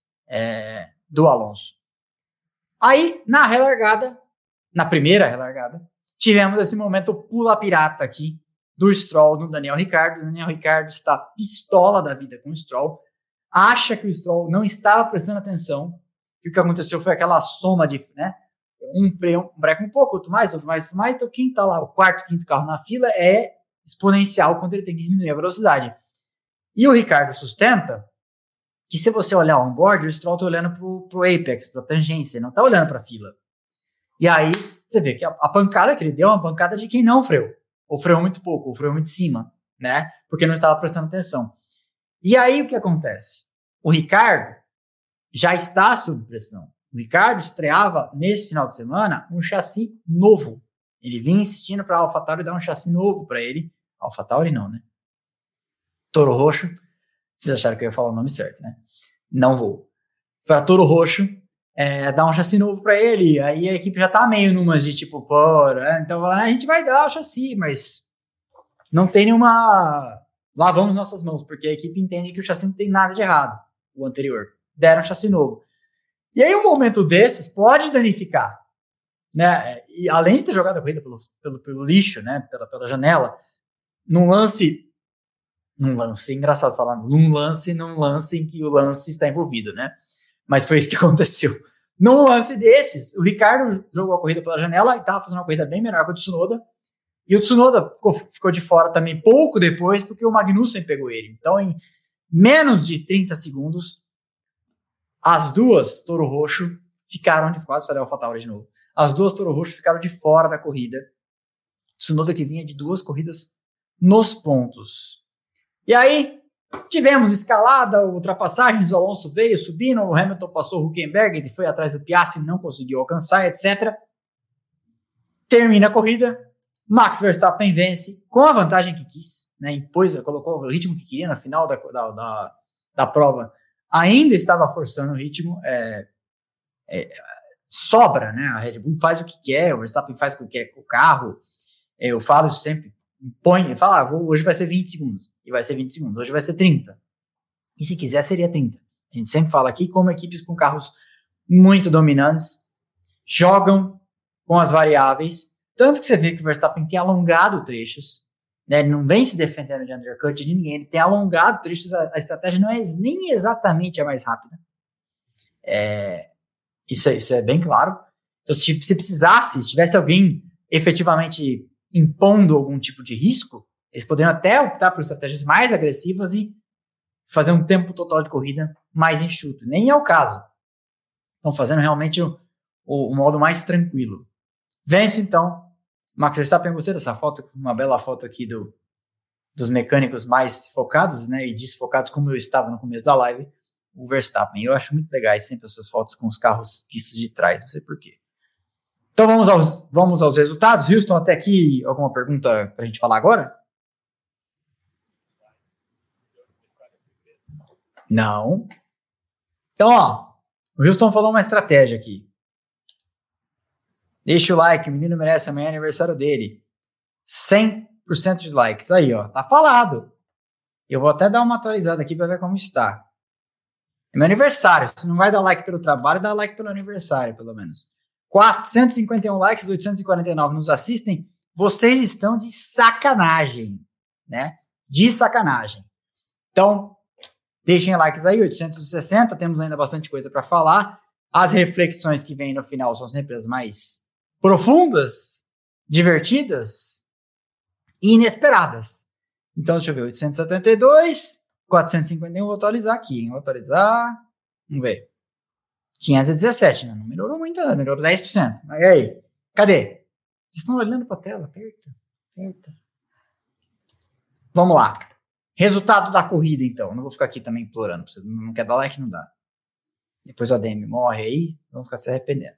do Alonso. Aí, na relargada, na primeira relargada, tivemos esse momento pula-pirata aqui do Stroll no Daniel Ricciardo. O Daniel Ricciardo está pistola da vida com o Stroll, acha que o Stroll não estava prestando atenção, e o que aconteceu foi aquela soma de, né, um breca um pouco, outro mais, então quem está lá, o quarto, quinto carro na fila é exponencial quando ele tem que diminuir a velocidade. E o Ricciardo sustenta que se você olhar o onboard, o Stroll está olhando pro Apex, para a tangência, não está olhando para a fila. E aí você vê que a pancada que ele deu é uma pancada de quem não freou, ou freou muito pouco, ou freou muito de cima, né? Porque não estava prestando atenção. E aí o que acontece? O Ricciardo já está sob pressão. O Ricciardo estreava nesse final de semana um chassi novo. Ele vinha insistindo para a AlphaTauri dar um chassi novo para ele. AlphaTauri não, né? Toro Rosso. Vocês acharam que eu ia falar o nome certo, né? Não vou. Para Toro Rosso, dar um chassi novo para ele. Aí a equipe já tá meio numas de tipo, então a gente vai dar o chassi, mas não tem nenhuma... Lavamos nossas mãos, porque a equipe entende que o chassi não tem nada de errado, o anterior. Deram um chassi novo. E aí um momento desses pode danificar, né? E além de ter jogado a corrida pelo lixo, né? Pela janela, num lance, engraçado falar, num lance em que o lance está envolvido, né? Mas foi isso que aconteceu. Num lance desses, o Ricciardo jogou a corrida pela janela e estava fazendo uma corrida bem melhor que o Tsunoda. E o Tsunoda ficou de fora também pouco depois, porque o Magnussen pegou ele. Então, em menos de 30 segundos, as duas Toro Rosso ficaram de... Quase falei AlphaTauri de novo. As duas Toro Rosso ficaram de fora da corrida. Tsunoda que vinha de 2 corridas nos pontos. E aí, tivemos escalada, ultrapassagens, o Alonso veio subindo, o Hamilton passou o Hülkenberg, ele foi atrás do Piastri, não conseguiu alcançar, etc. termina a corrida, Max Verstappen vence com a vantagem que quis, né? Impôs, colocou o ritmo que queria no final da prova. Ainda estava forçando o ritmo, sobra, né? A Red Bull faz o que quer, o Verstappen faz o que quer com o carro. Eu falo isso sempre, fala, hoje vai ser 20 segundos, e vai ser 20 segundos, hoje vai ser 30. E se quiser, seria 30. A gente sempre fala aqui como equipes com carros muito dominantes jogam com as variáveis, tanto que você vê que o Verstappen tem alongado trechos, né? Ele não vem se defendendo de undercut de ninguém, ele tem alongado trechos, a estratégia não é nem exatamente a mais rápida. Isso é bem claro. Então, se precisasse, se tivesse alguém efetivamente impondo algum tipo de risco, eles poderiam até optar por estratégias mais agressivas e fazer um tempo total de corrida mais enxuto. Nem é o caso. Estão fazendo realmente o modo mais tranquilo. Vence, então, Max Verstappen. Gostei dessa foto, uma bela foto aqui dos mecânicos mais focados, né, e desfocados, como eu estava no começo da live, o Verstappen. Eu acho muito legais sempre essas fotos com os carros vistos de trás, não sei porquê. Então vamos aos resultados. Houston, até aqui, alguma pergunta para a gente falar agora? Não. Então, ó, o Houston falou uma estratégia aqui. Deixa o like, o menino merece, amanhã é aniversário dele. 100% de likes. Aí, ó, tá falado. Eu vou até dar uma atualizada aqui para ver como está. É meu aniversário. Você não vai dar like pelo trabalho, dá like pelo aniversário, pelo menos. 451 likes, 849 nos assistem. Vocês estão de sacanagem, né? De sacanagem. Então, deixem likes aí, 860. Temos ainda bastante coisa para falar. As reflexões que vêm no final são sempre as mais profundas, divertidas e inesperadas. Então, deixa eu ver, 872, 451, vou atualizar aqui, hein? Vou atualizar, vamos ver. 517, né? Não melhorou muito, melhorou 10%. Mas e aí? Cadê? Vocês estão olhando para a tela? Aperta. Vamos lá. Resultado da corrida, então. Não vou ficar aqui também implorando. Vocês não quer dar like, não dá. Depois o ADM morre aí, vão ficar se arrependendo.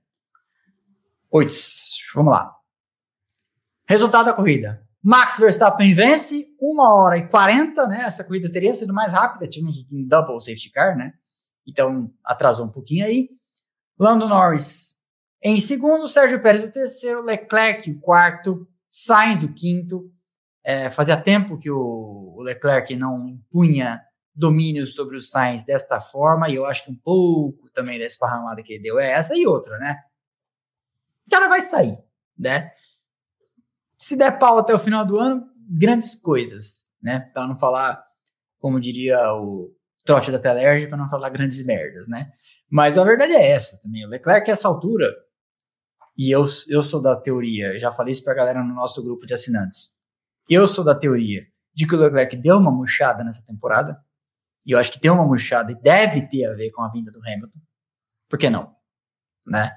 Vamos lá. Resultado da corrida. Max Verstappen vence, 1h40, né? Essa corrida teria sido mais rápida, tínhamos um double safety car, né? Então, atrasou um pouquinho aí. Lando Norris em segundo, Sérgio Pérez o terceiro, Leclerc o quarto, Sainz o quinto. Fazia tempo que o Leclerc não impunha domínio sobre o Sainz desta forma, e eu acho que um pouco também da esparramada que ele deu é essa e outra, né? O cara vai sair, né? Se der pau até o final do ano, grandes coisas, né? Para não falar, como diria o trote da Telerge, para não falar grandes merdas, né? Mas a verdade é essa também. O Leclerc, a essa altura, e eu sou da teoria, já falei isso pra galera no nosso grupo de assinantes, eu sou da teoria de que o Leclerc deu uma murchada nessa temporada, e eu acho que deu uma murchada e deve ter a ver com a vinda do Hamilton. Por que não? Né?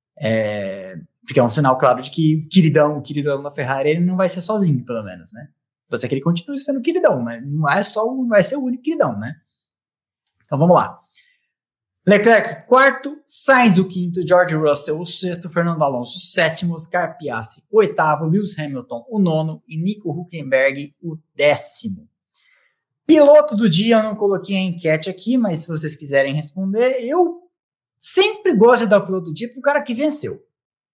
Porque é um sinal claro de que o queridão da Ferrari, ele não vai ser sozinho, pelo menos, né? Pode ser que ele continue sendo queridão, mas não vai ser o único queridão, né? Então vamos lá. Leclerc, quarto, Sainz o quinto, George Russell o sexto, Fernando Alonso o sétimo, Oscar Piastri o oitavo, Lewis Hamilton o nono e Nico Hülkenberg o 10º. Piloto do dia, eu não coloquei a enquete aqui, mas se vocês quiserem responder, eu sempre gosto de dar o piloto do dia pro cara que venceu.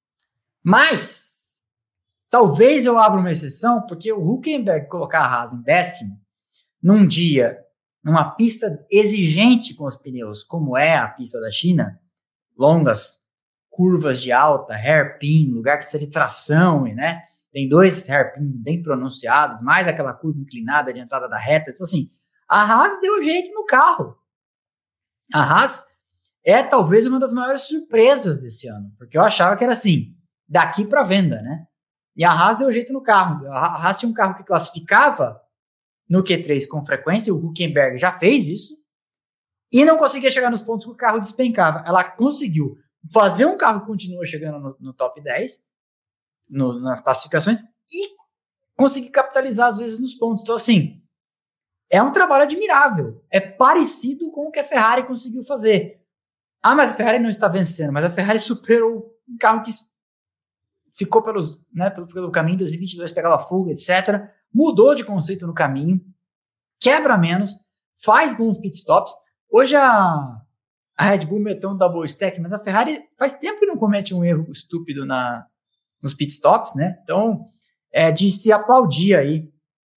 Mas, talvez eu abra uma exceção, porque o Hülkenberg colocar a Haas em 10º, num dia, numa pista exigente com os pneus, como é a pista da China, longas curvas de alta, hairpin, lugar que precisa de tração, né? Tem 2 hairpins bem pronunciados, mais aquela curva inclinada de entrada da reta. Então, assim, a Haas deu jeito no carro. A Haas é talvez uma das maiores surpresas desse ano, porque eu achava que era assim, daqui para venda, né? E a Haas deu jeito no carro. A Haas tinha um carro que classificava no Q3 com frequência, o Hülkenberg já fez isso, e não conseguia chegar nos pontos que o carro despencava. Ela conseguiu fazer um carro que continua chegando no top 10, nas classificações, e conseguir capitalizar às vezes nos pontos. Então, assim, é um trabalho admirável. É parecido com o que a Ferrari conseguiu fazer. Ah, mas a Ferrari não está vencendo, mas a Ferrari superou um carro que ficou pelo caminho, 2022 pegava fuga, etc. Mudou de conceito no caminho, quebra menos, faz bons pitstops. Hoje a Red Bull meteu um double stack, mas a Ferrari faz tempo que não comete um erro estúpido nos pitstops, né? Então, é de se aplaudir aí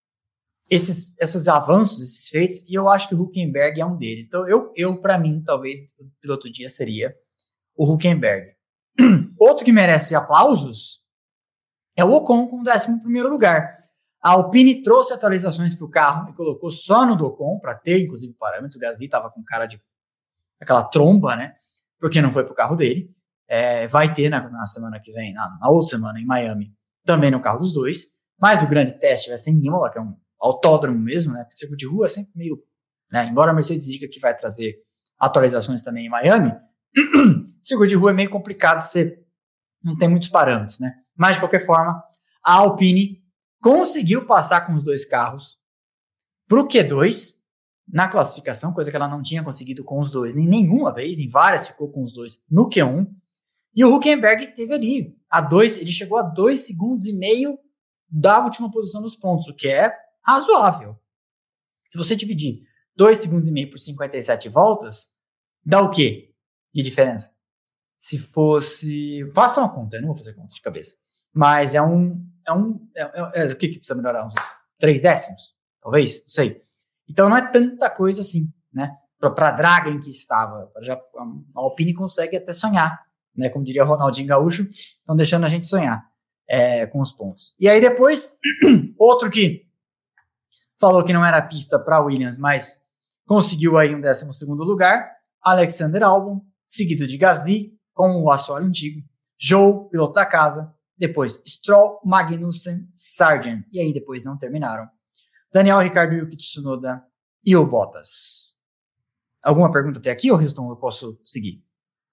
esses avanços, esses feitos, e eu acho que o Hülkenberg é um deles. Então, para mim, talvez o piloto do dia seria o Hülkenberg. Outro que merece aplausos é o Ocon com o 11º lugar. A Alpine trouxe atualizações para o carro e colocou só no do Ocon, para ter, inclusive, parâmetro. O Gasly estava com cara de aquela tromba, né? Porque não foi para o carro dele. Vai ter na semana que vem, na outra semana, em Miami, também no carro dos dois. Mas o grande teste vai ser em Imola, que é um autódromo mesmo, né? Porque circuito de rua é sempre meio... né? Embora a Mercedes diga que vai trazer atualizações também em Miami, circuito de rua é meio complicado, você não tem muitos parâmetros, né? Mas, de qualquer forma, a Alpine conseguiu passar com os dois carros para o Q2 na classificação, coisa que ela não tinha conseguido com os dois, nem nenhuma vez, em várias ficou com os dois no Q1. E o Hülkenberg teve ali, ele chegou a 2,5 segundos da última posição dos pontos, o que é razoável. Se você dividir 2,5 segundos por 57 voltas, dá o quê de diferença? Se fosse... Faça uma conta, eu não vou fazer conta de cabeça. Mas o que precisa melhorar? Uns 3 décimos? Talvez? Não sei. Então não é tanta coisa assim, né? Para a draga em que estava. A Alpine consegue até sonhar, né? Como diria o Ronaldinho Gaúcho, estão deixando a gente sonhar com os pontos. E aí depois, outro que falou que não era pista para Williams, mas conseguiu aí um 12º lugar, Alexander Albon, seguido de Gasly, com o assoalho antigo, Zhou, piloto da casa, depois Stroll, Magnussen, Sargent, e aí depois não terminaram. Daniel Ricciardo, Yuki Tsunoda e o Bottas. Alguma pergunta até aqui, ou Houston, eu posso seguir?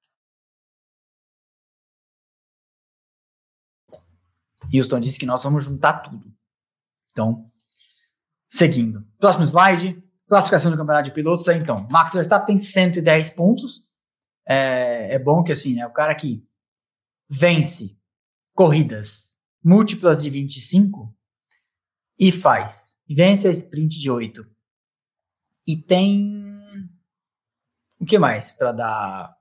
Houston disse que nós vamos juntar tudo. Então, seguindo. Próximo slide, classificação do campeonato de pilotos. Então, Max Verstappen, 110 pontos. É bom que assim, né, o cara que vence corridas múltiplas de 25 e vence a sprint de 8 e tem o que mais para dar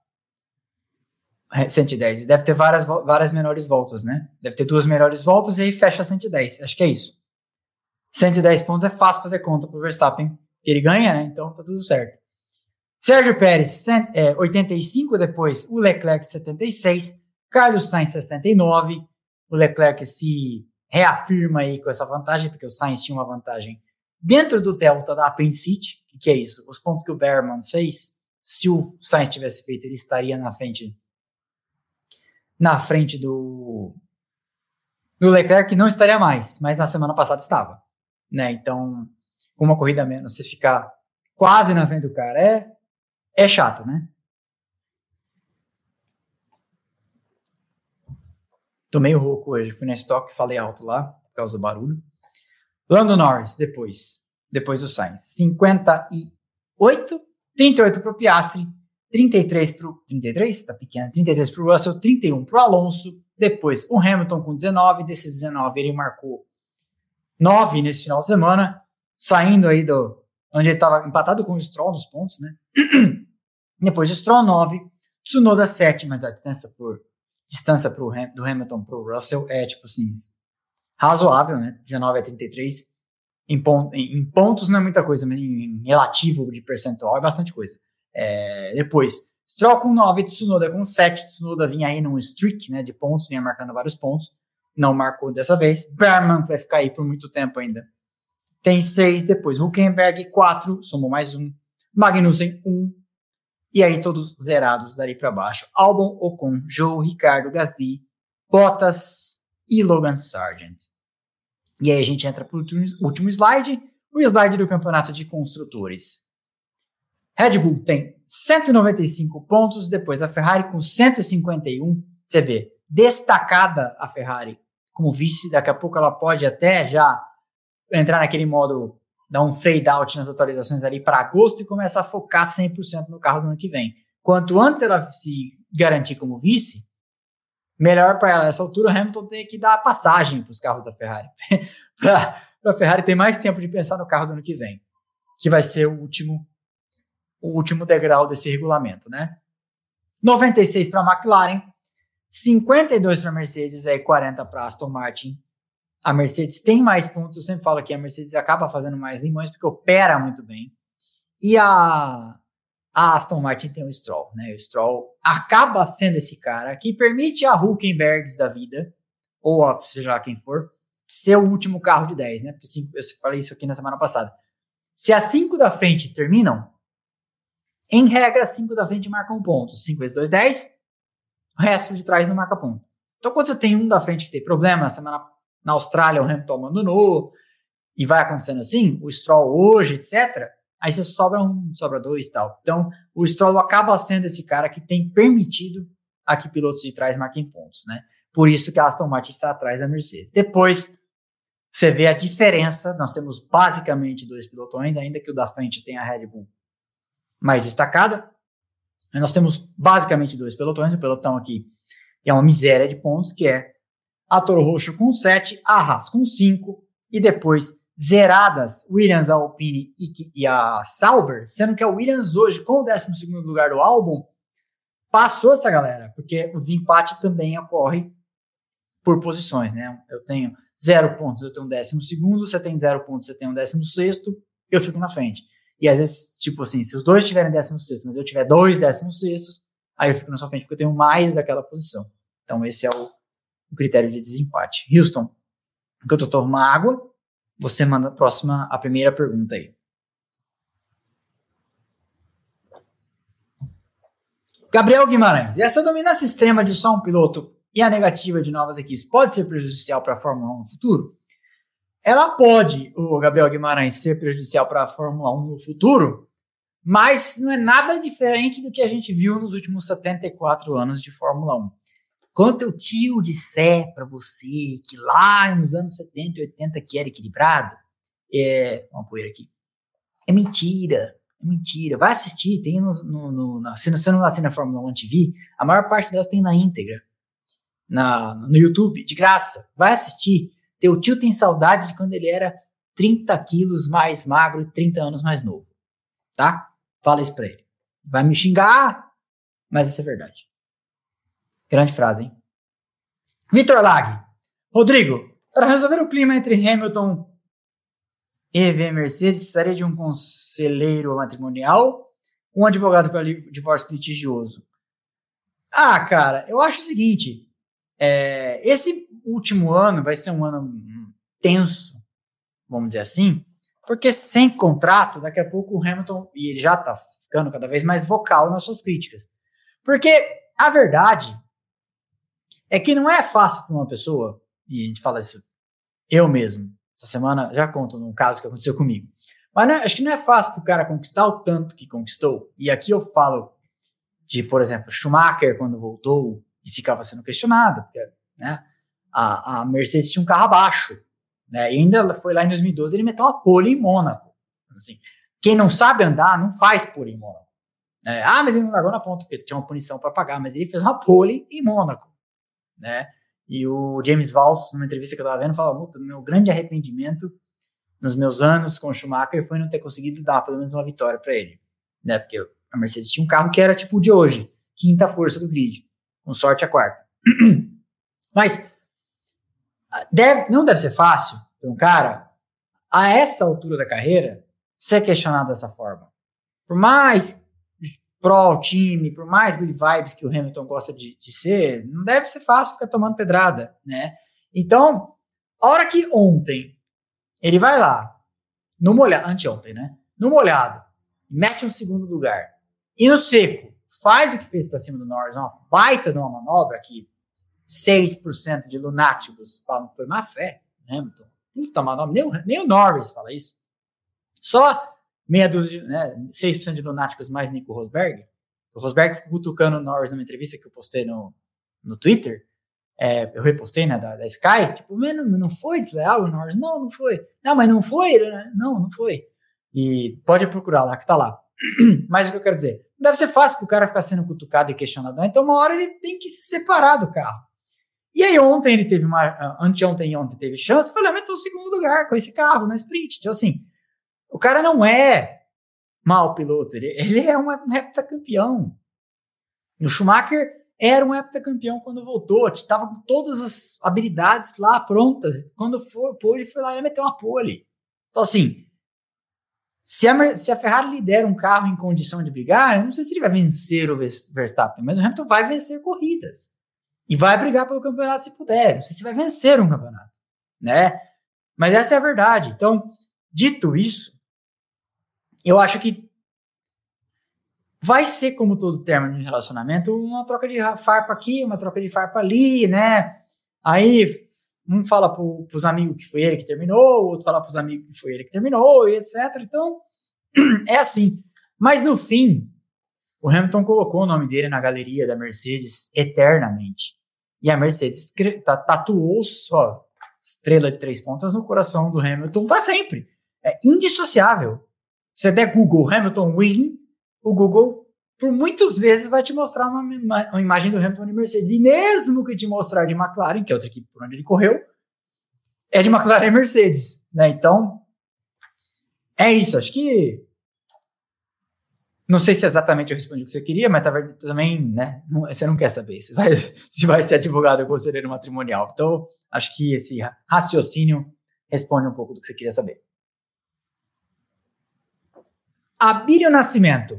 110? E deve ter várias menores voltas, né? Deve ter 2 melhores voltas e aí fecha 110, acho que é isso. 110 pontos é fácil fazer conta pro Verstappen, ele ganha, né? Então tá tudo certo. Sérgio Pérez, 85, depois o Leclerc, 76, Carlos Sainz, 69, o Leclerc se reafirma aí com essa vantagem, porque o Sainz tinha uma vantagem dentro do delta da apendicite. O que é isso? Os pontos que o Behrman fez, se o Sainz tivesse feito, ele estaria na frente do Leclerc, não estaria mais, mas na semana passada estava, né? Então, com uma corrida a menos, você ficar quase na frente do cara é chato, né? Tô meio rouco hoje, fui na estoque, falei alto lá, por causa do barulho. Lando Norris, depois do Sainz, 58, 38 pro Piastri, 33 pro... 33? Tá pequeno. 33 pro Russell, 31 pro Alonso, depois o Hamilton com 19, desses 19 ele marcou 9 nesse final de semana, saindo aí onde ele estava empatado com o Stroll nos pontos, né? Depois de Stroll 9, Tsunoda 7, mas a distância do Hamilton pro Russell é tipo assim, razoável, né? 19 a 33. Em pontos não é muita coisa, mas em relativo de percentual é bastante coisa. Depois, Stroll com 9, Tsunoda com 7. Tsunoda vinha aí num streak, né, de pontos, vinha marcando vários pontos. Não marcou dessa vez. Behrman vai ficar aí por muito tempo ainda. Tem 6, depois Hülkenberg 4, somou mais 1. Magnussen 1. E aí todos zerados dali para baixo. Albon, Ocon, Zhou, Ricciardo, Gasly, Bottas e Logan Sargent. E aí a gente entra para o último slide, o slide do campeonato de construtores. Red Bull tem 195 pontos, depois a Ferrari com 151. Você vê, destacada a Ferrari como vice, daqui a pouco ela pode até já entrar naquele modo, dar um fade out nas atualizações ali para agosto e começar a focar 100% no carro do ano que vem. Quanto antes ela se garantir como vice, melhor para ela. Nessa altura, o Hamilton tem que dar a passagem para os carros da Ferrari. Para a Ferrari ter mais tempo de pensar no carro do ano que vem, que vai ser o último degrau desse regulamento, né? 96 para a McLaren, 52 para a Mercedes e 40 para a Aston Martin. A Mercedes tem mais pontos, eu sempre falo que a Mercedes acaba fazendo mais limões porque opera muito bem. E a Aston Martin tem o Stroll, né? O Stroll acaba sendo esse cara que permite a Hülkenbergs da vida, ou seja lá quem for, ser o último carro de 10, né? Porque eu falei isso aqui na semana passada. Se as 5 da frente terminam, em regra, as 5 da frente marcam pontos. 5 vezes 2, 10. O resto de trás não marca ponto. Então, quando você tem um da frente que tem problema, na Austrália o Hamilton abandonou, e vai acontecendo assim, o Stroll hoje, etc., aí você sobra 1, sobra 2 e tal. Então, o Stroll acaba sendo esse cara que tem permitido a que pilotos de trás marquem pontos, né? Por isso que a Aston Martin está atrás da Mercedes. Depois, você vê a diferença. Nós temos basicamente 2 pilotões, ainda que o da frente tenha a Red Bull mais destacada. Nós temos basicamente 2 pelotões. O pelotão aqui é uma miséria de pontos, que é a Toro Rosso com 7, a Haas com 5, e depois zeradas Williams, a Alpine e a Sauber, sendo que a Williams hoje, com o 12º lugar do Albon, passou essa galera, porque o desempate também ocorre por posições, né? Eu tenho 0 pontos, eu tenho um 12º, você tem 0 pontos, você tem um 16º, eu fico na frente. E às vezes, tipo assim, se os dois tiverem 16º, mas eu tiver 2 16º, aí eu fico na sua frente, porque eu tenho mais daquela posição. Então esse é o critério de desempate. Houston, enquanto eu tomo uma água, você manda a primeira pergunta aí. Gabriel Guimarães, essa dominância extrema de só um piloto e a negativa de novas equipes pode ser prejudicial para a Fórmula 1 no futuro? Ela pode, o Gabriel Guimarães, ser prejudicial para a Fórmula 1 no futuro, mas não é nada diferente do que a gente viu nos últimos 74 anos de Fórmula 1. Quando teu tio disser para você que lá nos anos 70 e 80 que era equilibrado, uma poeira aqui, é mentira. Vai assistir, tem se você não assina a Fórmula 1 TV, a maior parte delas tem na íntegra, no YouTube, de graça. Vai assistir. Teu tio tem saudade de quando ele era 30 quilos mais magro e 30 anos mais novo, tá? Fala isso pra ele. Vai me xingar, mas isso é verdade. Grande frase, hein? Vitor Lag. Rodrigo, para resolver o clima entre Hamilton e Mercedes, precisaria de um conselheiro matrimonial, um advogado para divórcio litigioso. Cara, eu acho o seguinte, esse último ano vai ser um ano tenso, vamos dizer assim, porque sem contrato, daqui a pouco o Hamilton, e ele já está ficando cada vez mais vocal nas suas críticas. Porque a verdade é que não é fácil para uma pessoa, e a gente fala isso eu mesmo, essa semana já conto num caso que aconteceu comigo, mas acho que não é fácil para o cara conquistar o tanto que conquistou, e aqui eu falo de, por exemplo, Schumacher quando voltou e ficava sendo questionado, porque, né, a Mercedes tinha um carro abaixo, né, e ainda foi lá em 2012, ele meteu uma pole em Mônaco. Assim, quem não sabe andar não faz pole em Mônaco. Mas ele não largou na ponta, porque tinha uma punição para pagar, mas ele fez uma pole em Mônaco, né? E o James Valls, numa entrevista que eu estava vendo, falou: meu grande arrependimento nos meus anos com o Schumacher foi não ter conseguido dar pelo menos uma vitória para ele, né? Porque a Mercedes tinha um carro que era tipo o de hoje, quinta força do grid, com sorte a quarta. Mas não deve ser fácil para um cara, a essa altura da carreira, ser questionado dessa forma. Por mais pró time, por mais good vibes que o Hamilton gosta de ser, não deve ser fácil ficar tomando pedrada, né? Então, a hora que ontem ele vai lá, no molhado, anteontem, né? No molhado, mete um segundo lugar, e no seco, faz o que fez para cima do Norris, uma baita de uma manobra que 6% de lunáticos falam que foi má fé, Hamilton. Puta manobra, nem o Norris fala isso. Só meia dúzia, né, 6% de lunáticos mais Nico Rosberg. O Rosberg ficou cutucando o Norris numa entrevista que eu postei no Twitter. Eu repostei, né, da Sky. Tipo, não foi desleal o Norris? Não foi. Não, mas não foi? Né? Não foi. E pode procurar lá, que tá lá. Mas o que eu quero dizer, não deve ser fácil pro cara ficar sendo cutucado e questionado. Então, uma hora ele tem que se separar do carro. E aí ontem ele teve anteontem e ontem teve chance, foi aumentou o segundo lugar com esse carro na sprint. Então assim, o cara não é mau piloto, ele é um heptacampeão. O Schumacher era um heptacampeão quando voltou, estava com todas as habilidades lá prontas. Quando pôde, foi lá e meteu uma pole. Então assim, se a Ferrari lidera um carro em condição de brigar, eu não sei se ele vai vencer o Verstappen, mas o Hamilton vai vencer corridas. E vai brigar pelo campeonato se puder. Não sei se vai vencer um campeonato, né? Mas essa é a verdade. Então, dito isso, eu acho que vai ser como todo término de relacionamento, uma troca de farpa aqui, uma troca de farpa ali, né? Aí um fala pros amigos que foi ele que terminou, o outro fala pros amigos que foi ele que terminou, e etc. Então, é assim. Mas no fim, o Hamilton colocou o nome dele na galeria da Mercedes eternamente. E a Mercedes tatuou só estrela de 3 pontas no coração do Hamilton para sempre. É indissociável. Se der Google Hamilton win, o Google por muitas vezes vai te mostrar uma imagem do Hamilton de Mercedes. E mesmo que te mostrar de McLaren, que é outra equipe por onde ele correu, é de McLaren e Mercedes, né? Então, é isso. Acho que não sei se exatamente eu respondi o que você queria, mas também, né, você não quer saber se vai ser advogado ou conselheiro matrimonial. Então, acho que esse raciocínio responde um pouco do que você queria saber. Abílio Nascimento.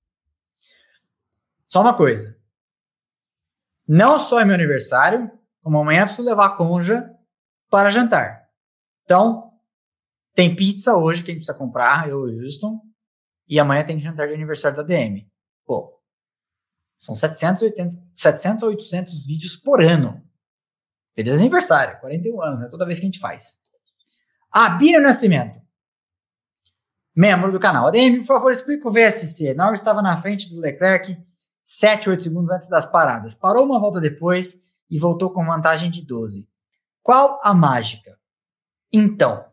Só uma coisa. Não só é meu aniversário, como amanhã eu preciso levar a Conja para jantar. Então, tem pizza hoje que a gente precisa comprar, eu e o Houston. E amanhã tem jantar de aniversário da DM. Pô, são 700 a 800 vídeos por ano. Feliz aniversário, 41 anos, né? Toda vez que a gente faz. Abílio Nascimento. Membro do canal. ADM, por favor, explica o VSC. Norris estava na frente do Leclerc 7, 8 segundos antes das paradas. Parou uma volta depois e voltou com vantagem de 12. Qual a mágica? Então,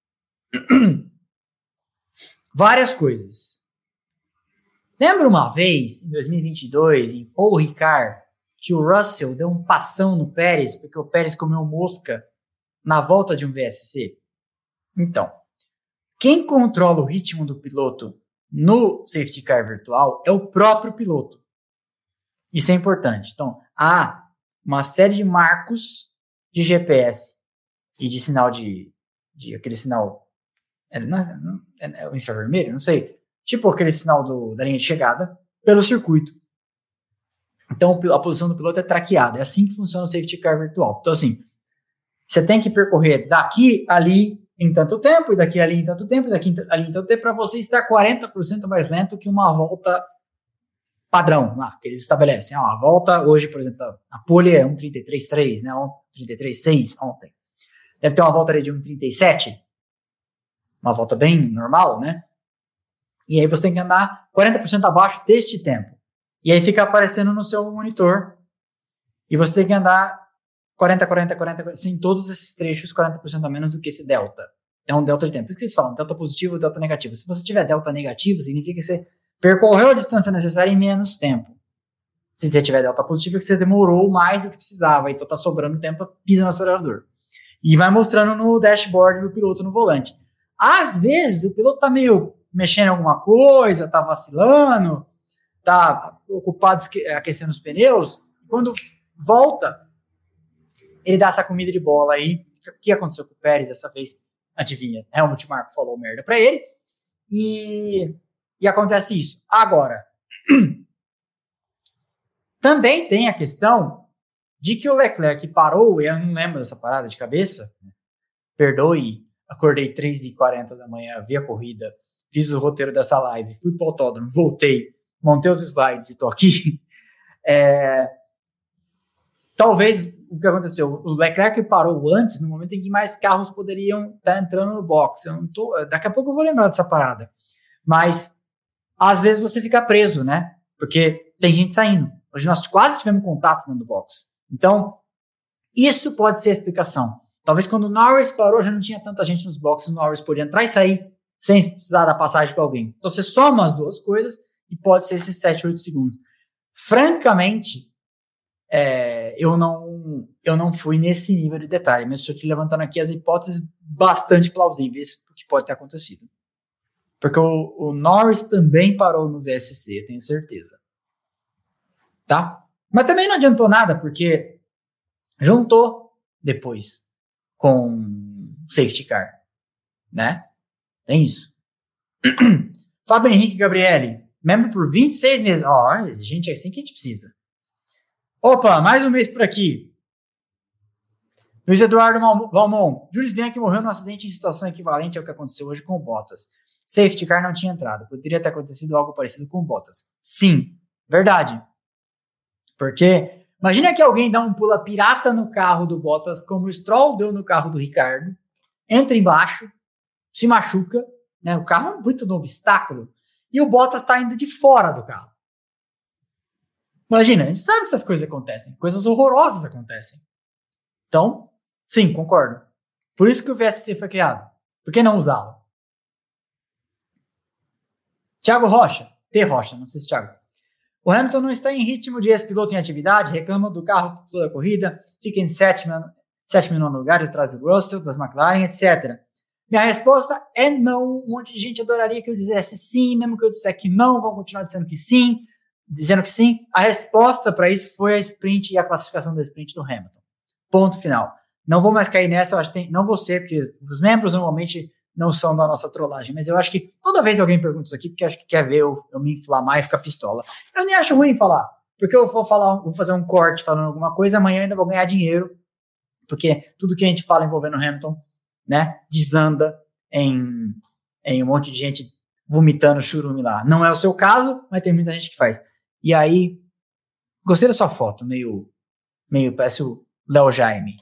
várias coisas. Lembra uma vez, em 2022, em Paul Ricard, que o Russell deu um passão no Pérez, porque o Pérez comeu mosca na volta de um VSC? Então, quem controla o ritmo do piloto no safety car virtual é o próprio piloto. Isso é importante. Então, há uma série de marcos de GPS e de sinal de aquele sinal... É o infravermelho? Não sei. Tipo aquele sinal da linha de chegada pelo circuito. Então, a posição do piloto é traqueada. É assim que funciona o safety car virtual. Então, assim, você tem que percorrer daqui, ali, em tanto tempo, e daqui, ali, em tanto tempo, e daqui, ali, em tanto tempo, para você estar 40% mais lento que uma volta padrão lá, que eles estabelecem. A volta hoje, por exemplo, a pole é 1:33.3, né? 1:33.6 ontem. Deve ter uma volta ali de 1:37. Uma volta bem normal, né? E aí você tem que andar 40% abaixo deste tempo. E aí fica aparecendo no seu monitor. E você tem que andar 40, assim, todos esses trechos, 40% a menos do que esse delta. É um delta de tempo. Por isso que eles falam delta positivo e delta negativo. Se você tiver delta negativo, significa que você percorreu a distância necessária em menos tempo. Se você tiver delta positivo, é que você demorou mais do que precisava. Então tá sobrando tempo, pisa no acelerador. E vai mostrando no dashboard do piloto no volante. Às vezes, o piloto tá meio mexendo em alguma coisa, tá vacilando, tá ocupado aquecendo os pneus. Quando volta, ele dá essa comida de bola aí. O que aconteceu com o Pérez dessa vez? Adivinha? Helmut Marko falou merda pra ele. E acontece isso. Agora, também tem a questão de que o Leclerc parou, eu não lembro dessa parada de cabeça, perdoe, acordei 3h40 da manhã, vi a corrida, fiz o roteiro dessa live, fui pro autódromo, voltei, montei os slides e tô aqui. Talvez o que aconteceu, o Leclerc parou antes, no momento em que mais carros poderiam estar entrando no box. Daqui a pouco eu vou lembrar dessa parada. Mas, às vezes você fica preso, né? Porque tem gente saindo. Hoje nós quase tivemos contato dentro do box. Então, isso pode ser a explicação. Talvez quando o Norris parou, já não tinha tanta gente nos boxes, o Norris podia entrar e sair sem precisar dar passagem para alguém. Então, você soma as duas coisas e pode ser esses 7, 8 segundos. Francamente, eu não fui nesse nível de detalhe, mas estou te levantando aqui as hipóteses bastante plausíveis do que pode ter acontecido. Porque o Norris também parou no VSC, eu tenho certeza. Tá? Mas também não adiantou nada, porque juntou depois com safety car, né? Tem isso. Fábio Henrique Gabriele, membro por 26 meses. Ó, gente, é assim que a gente precisa. Opa, mais um mês por aqui. Luiz Eduardo Valmont. Jules Bianchi morreu num acidente em situação equivalente ao que aconteceu hoje com o Bottas. Safety car não tinha entrado. Poderia ter acontecido algo parecido com o Bottas. Sim, verdade. Porque imagina que alguém dá um pula pirata no carro do Bottas, como o Stroll deu no carro do Ricardo, entra embaixo, se machuca, né? O carro é muito no obstáculo, e o Bottas está indo de fora do carro. Imagina, a gente sabe que essas coisas acontecem, coisas horrorosas acontecem. Então, sim, concordo. Por isso que o VSC foi criado. Por que não usá-lo? Thiago Rocha, T. Rocha, não sei se Thiago. O Hamilton não está em ritmo de ex-piloto em atividade, reclama do carro toda a corrida, fica em sétimo e nono lugar, atrás do Russell, das McLaren, etc. Minha resposta é não. Um monte de gente adoraria que eu dissesse sim, mesmo que eu disser que não, vão continuar dizendo que sim. A resposta para isso foi a sprint e a classificação da sprint do Hamilton. Ponto final. Não vou mais cair nessa, eu acho que não vou ser, porque os membros normalmente não são da nossa trollagem, mas eu acho que toda vez alguém pergunta isso aqui, porque acho que quer ver eu me inflamar e ficar pistola. Eu nem acho ruim falar, porque eu vou fazer um corte falando alguma coisa, amanhã eu ainda vou ganhar dinheiro, porque tudo que a gente fala envolvendo o Hamilton, né, desanda em um monte de gente vomitando churume lá. Não é o seu caso, mas tem muita gente que faz. E aí, gostei da sua foto, meio parece o Léo Jaime.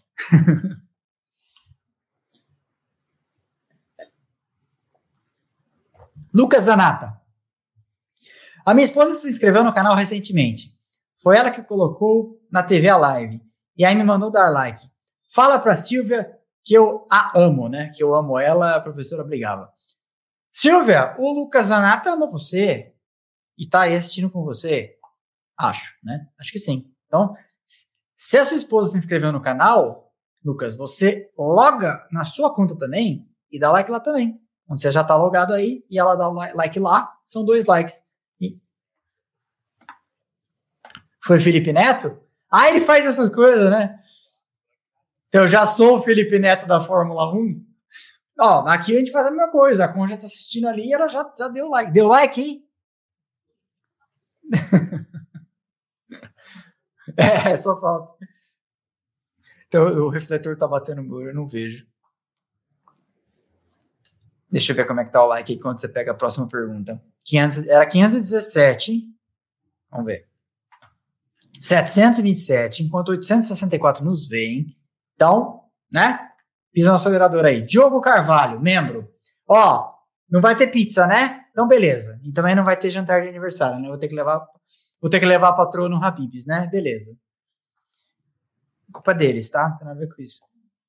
Lucas Zanata. A minha esposa se inscreveu no canal recentemente. Foi ela que colocou na TV a live. E aí me mandou dar like. Fala pra Silvia que eu a amo, né? Que eu amo ela, a professora brigava. Silvia, o Lucas Zanata ama você. E tá aí assistindo com você? Acho, né? Acho que sim. Então, se a sua esposa se inscreveu no canal, Lucas, você loga na sua conta também e dá like lá também. Onde você já tá logado aí e ela dá like lá, são 2 likes. Foi Felipe Neto? Ah, ele faz essas coisas, né? Eu já sou o Felipe Neto da Fórmula 1. Ó, aqui a gente faz a mesma coisa. A Conja tá assistindo ali e ela já deu like. Deu like, hein? Só falta. Então o refletor tá batendo no muro, eu não vejo. Deixa eu ver como é que tá o like aí quando você pega a próxima pergunta. Era 517. Vamos ver. 727, enquanto 864 nos veem. Então, né? Pisa no acelerador aí. Diogo Carvalho, membro. Ó, não vai ter pizza, né? Então, beleza. E também não vai ter jantar de aniversário, né? Vou ter que levar a patroa no Habib's, né? Beleza. Culpa deles, tá? Não tem nada a ver com isso.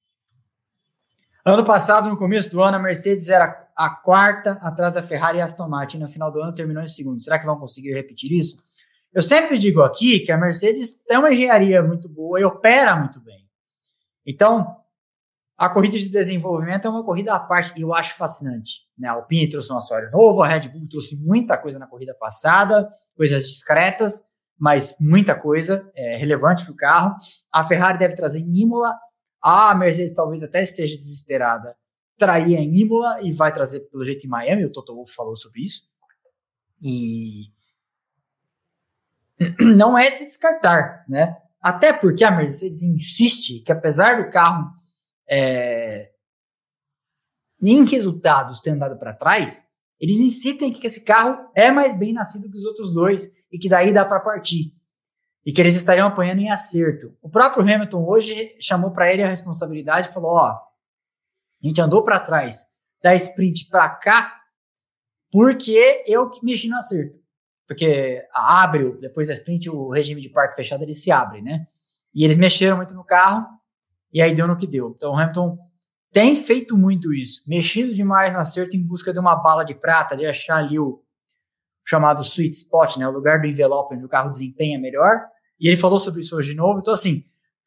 Ano passado, no começo do ano, a Mercedes era a quarta atrás da Ferrari e Aston Martin. No final do ano, terminou em segundo. Será que vão conseguir repetir isso? Eu sempre digo aqui que a Mercedes tem uma engenharia muito boa e opera muito bem. Então, a corrida de desenvolvimento é uma corrida à parte e eu acho fascinante. Né? A Alpine trouxe um assoalho novo, a Red Bull trouxe muita coisa na corrida passada, coisas discretas, mas muita coisa relevante para o carro. A Ferrari deve trazer em Imola. A Mercedes talvez até esteja desesperada. Traria em Imola e vai trazer pelo jeito em Miami. O Toto Wolff falou sobre isso. E não é de se descartar, né? Até porque a Mercedes insiste que apesar do carro em resultados ter andado para trás, eles insistem que esse carro é mais bem nascido que os outros dois e que daí dá para partir. E que eles estariam apanhando em acerto. O próprio Hamilton hoje chamou para ele a responsabilidade e falou, ó, a gente andou para trás da sprint para cá porque eu que mexi no acerto. Porque abre, depois da sprint, o regime de parque fechado, ele se abre, né? E eles mexeram muito no carro e aí deu no que deu. Então o Hamilton tem feito muito isso, mexido demais no acerto em busca de uma bala de prata, de achar ali o chamado sweet spot, né? O lugar do envelope onde o carro desempenha melhor. E ele falou sobre isso hoje de novo. Então, assim,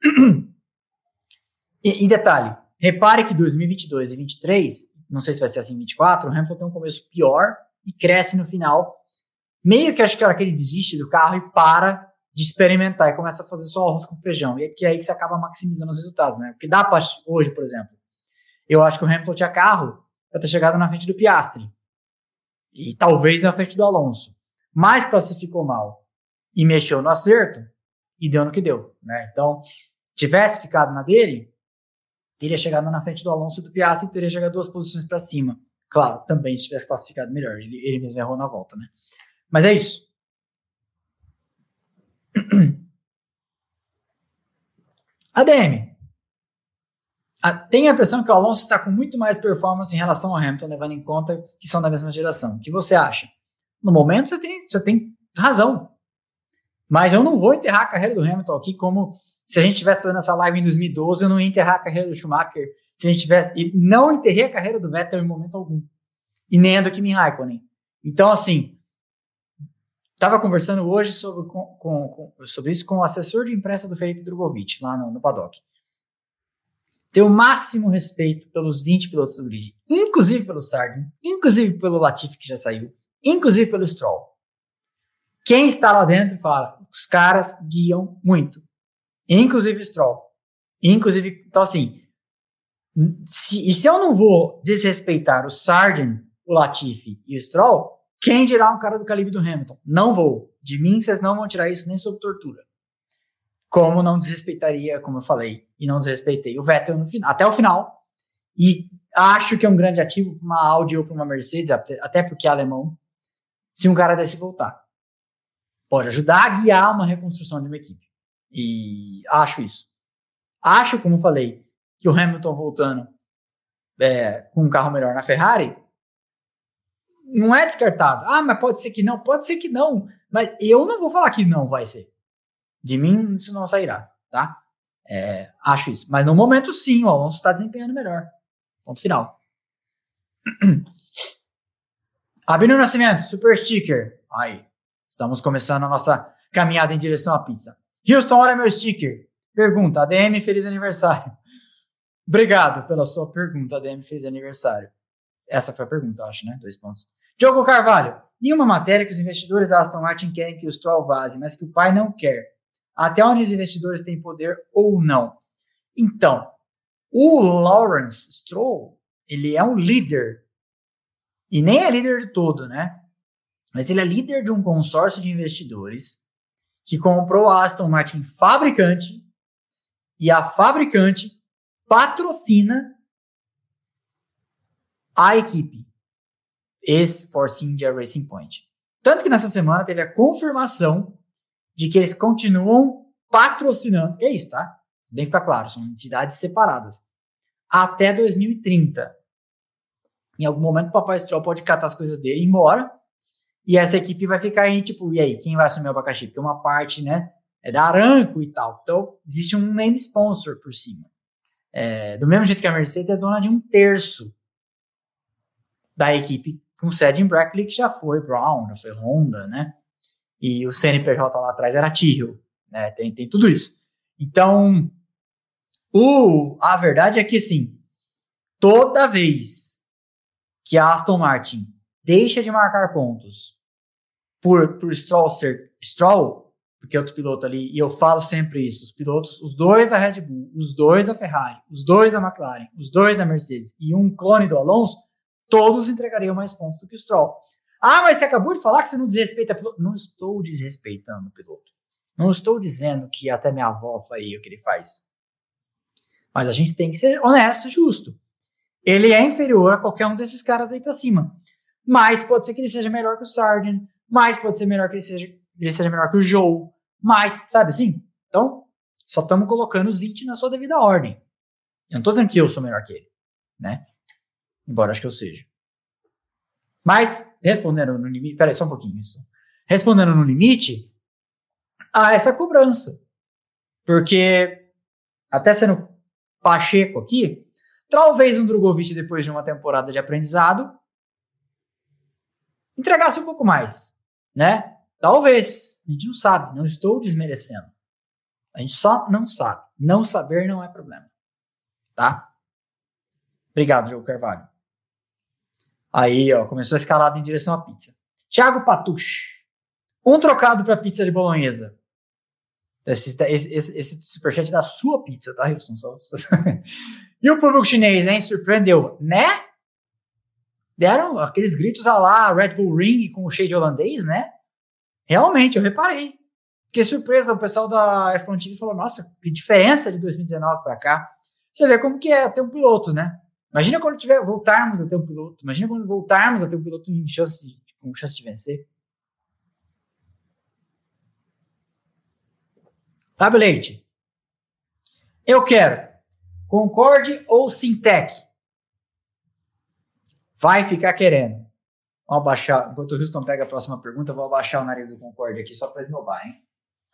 em detalhe, repare que 2022 e 2023, não sei se vai ser assim em 2024, o Hamilton tem um começo pior e cresce no final. Meio que acho que a hora que ele desiste do carro e para de experimentar e começa a fazer só arroz com feijão. E é que aí você acaba maximizando os resultados, né? Porque dá pra, hoje, por exemplo, eu acho que o Hamilton tinha carro para ter chegado na frente do Piastri. E talvez na frente do Alonso. Mas classificou mal e mexeu no acerto e deu no que deu, né? Então, tivesse ficado na dele, teria chegado na frente do Alonso e do Piastri e teria chegado 2 posições para cima. Claro, também se tivesse classificado melhor. Ele mesmo errou na volta, né? Mas é isso. ADM. Tem a impressão que o Alonso está com muito mais performance em relação ao Hamilton, levando em conta que são da mesma geração. O que você acha? No momento você tem razão. Mas eu não vou enterrar a carreira do Hamilton aqui como se a gente estivesse fazendo essa live em 2012, eu não ia enterrar a carreira do Schumacher. Se a gente tivesse... E não enterrei a carreira do Vettel em momento algum. E nem a do Kimi Raikkonen. Então, assim, estava conversando hoje sobre isso com o assessor de imprensa do Felipe Drogovic, lá no paddock. Tenho o máximo respeito pelos 20 pilotos do grid, inclusive pelo Sargent, inclusive pelo Latifi, que já saiu, inclusive pelo Stroll. Quem está lá dentro fala, os caras guiam muito. Inclusive o Stroll. Inclusive, então assim, se eu não vou desrespeitar o Sargent, o Latifi e o Stroll, quem dirá um cara do calibre do Hamilton? Não vou. De mim, vocês não vão tirar isso nem sob tortura. Como não desrespeitaria, como eu falei, e não desrespeitei o Vettel no final, até o final. E acho que é um grande ativo para uma Audi ou para uma Mercedes, até porque é alemão, se um cara desse voltar. Pode ajudar a guiar uma reconstrução de uma equipe. E acho isso. Acho, como eu falei, que o Hamilton voltando com um carro melhor na Ferrari não é descartado. Ah, mas pode ser que não. Pode ser que não. Mas eu não vou falar que não vai ser. De mim, isso não sairá, tá? Acho isso. Mas no momento, sim, o Alonso está desempenhando melhor. Ponto final. Abino Nascimento, super sticker. Aí, estamos começando a nossa caminhada em direção à pizza. Houston, olha meu sticker. Pergunta, ADM, feliz aniversário. Obrigado pela sua pergunta, ADM, feliz aniversário. Essa foi a pergunta, eu acho, né? 2 pontos. Diogo Carvalho, em uma matéria que os investidores da Aston Martin querem que o Stroll vaze, mas que o pai não quer. Até onde os investidores têm poder ou não? Então, o Lawrence Stroll, ele é um líder. E nem é líder de todo, né? Mas ele é líder de um consórcio de investidores que comprou a Aston Martin fabricante e a fabricante patrocina a equipe, ex-Force India Racing Point. Tanto que nessa semana teve a confirmação de que eles continuam patrocinando. É isso, tá? Bem que ficar claro, são entidades separadas. Até 2030. Em algum momento o Papai Stroll pode catar as coisas dele e ir embora. E essa equipe vai ficar aí, tipo, e aí, quem vai assumir o abacaxi? Porque uma parte, né, é da Aramco e tal. Então, existe um name sponsor por cima. Do mesmo jeito que a Mercedes é dona de 1/3 da equipe com sede em Brackley, que já foi Brown, já foi Honda, né? E o CNPJ lá atrás era Tyrrell, né? Tem tudo isso. Então, a verdade é que, assim, toda vez que a Aston Martin deixa de marcar pontos por Stroll ser Stroll, porque é outro piloto ali, e eu falo sempre isso, os pilotos, os 2 da Red Bull, os 2 da Ferrari, os 2 da McLaren, os 2 da Mercedes e um clone do Alonso, todos entregariam mais pontos do que o Stroll. Ah, mas você acabou de falar que você não desrespeita o piloto. Não estou desrespeitando o piloto. Não estou dizendo que até minha avó faria o que ele faz. Mas a gente tem que ser honesto e justo. Ele é inferior a qualquer um desses caras aí pra cima. Mas pode ser que ele seja melhor que o Sargent. Mas pode ser melhor que ele seja melhor que o Joe. Mas, sabe assim? Então, só estamos colocando os 20 na sua devida ordem. Eu não estou dizendo que eu sou melhor que ele, né? Embora acho que eu seja. Mas, respondendo no limite... Peraí, só um pouquinho isso. Respondendo no limite, há essa cobrança. Porque, até sendo pacheco aqui, talvez um Drogovic, depois de uma temporada de aprendizado, entregasse um pouco mais, né? Talvez. A gente não sabe. Não estou desmerecendo. A gente só não sabe. Não saber não é problema. Tá? Obrigado, Diogo Carvalho. Aí, ó, começou a escalada em direção à pizza. Thiago Patuch. Um trocado para pizza de bolonhesa. Esse superchat é da sua pizza, tá, Wilson? E o público chinês, hein? Surpreendeu, né? Deram aqueles gritos lá, Red Bull Ring com o shade holandês, né? Realmente, eu reparei. Fiquei surpresa, o pessoal da F1 TV falou, nossa, que diferença de 2019 para cá. Você vê como que é ter um piloto, né? Imagina quando voltarmos a ter um piloto. Imagina quando voltarmos a ter um piloto com chance de vencer. Fábio Leite. Eu quero Concorde ou Sintec? Vai ficar querendo. Vou abaixar. Enquanto o Houston pega a próxima pergunta, eu vou abaixar o nariz do Concorde aqui só para esnobar, hein?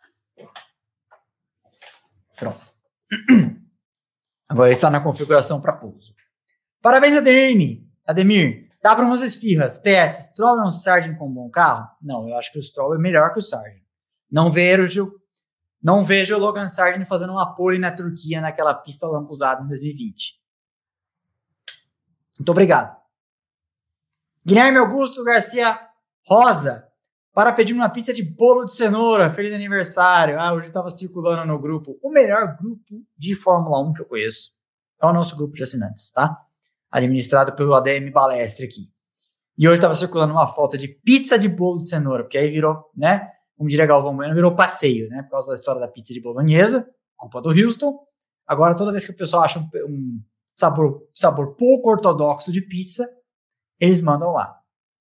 Pronto. Agora ele está na configuração para pouso. Parabéns, Ademir. Dá para umas esfirras. PS, Stroll é um Sargent com um bom carro? Não, eu acho que o Stroll é melhor que o Sargent. Não vejo o Logan Sargent fazendo uma pole na Turquia naquela pista lampusada em 2020. Muito obrigado. Guilherme Augusto Garcia Rosa. Para pedir uma pizza de bolo de cenoura. Feliz aniversário. Hoje estava circulando no grupo. O melhor grupo de Fórmula 1 que eu conheço. É o nosso grupo de assinantes, tá? Administrado pelo ADM Balestre aqui. E hoje estava circulando uma foto de pizza de bolo de cenoura. Porque aí virou, né? Como diria Galvão Bueno, virou passeio, né? Por causa da história da pizza de bolonhesa. Culpa do Houston. Agora, toda vez que o pessoal acha um sabor pouco ortodoxo de pizza, eles mandam lá.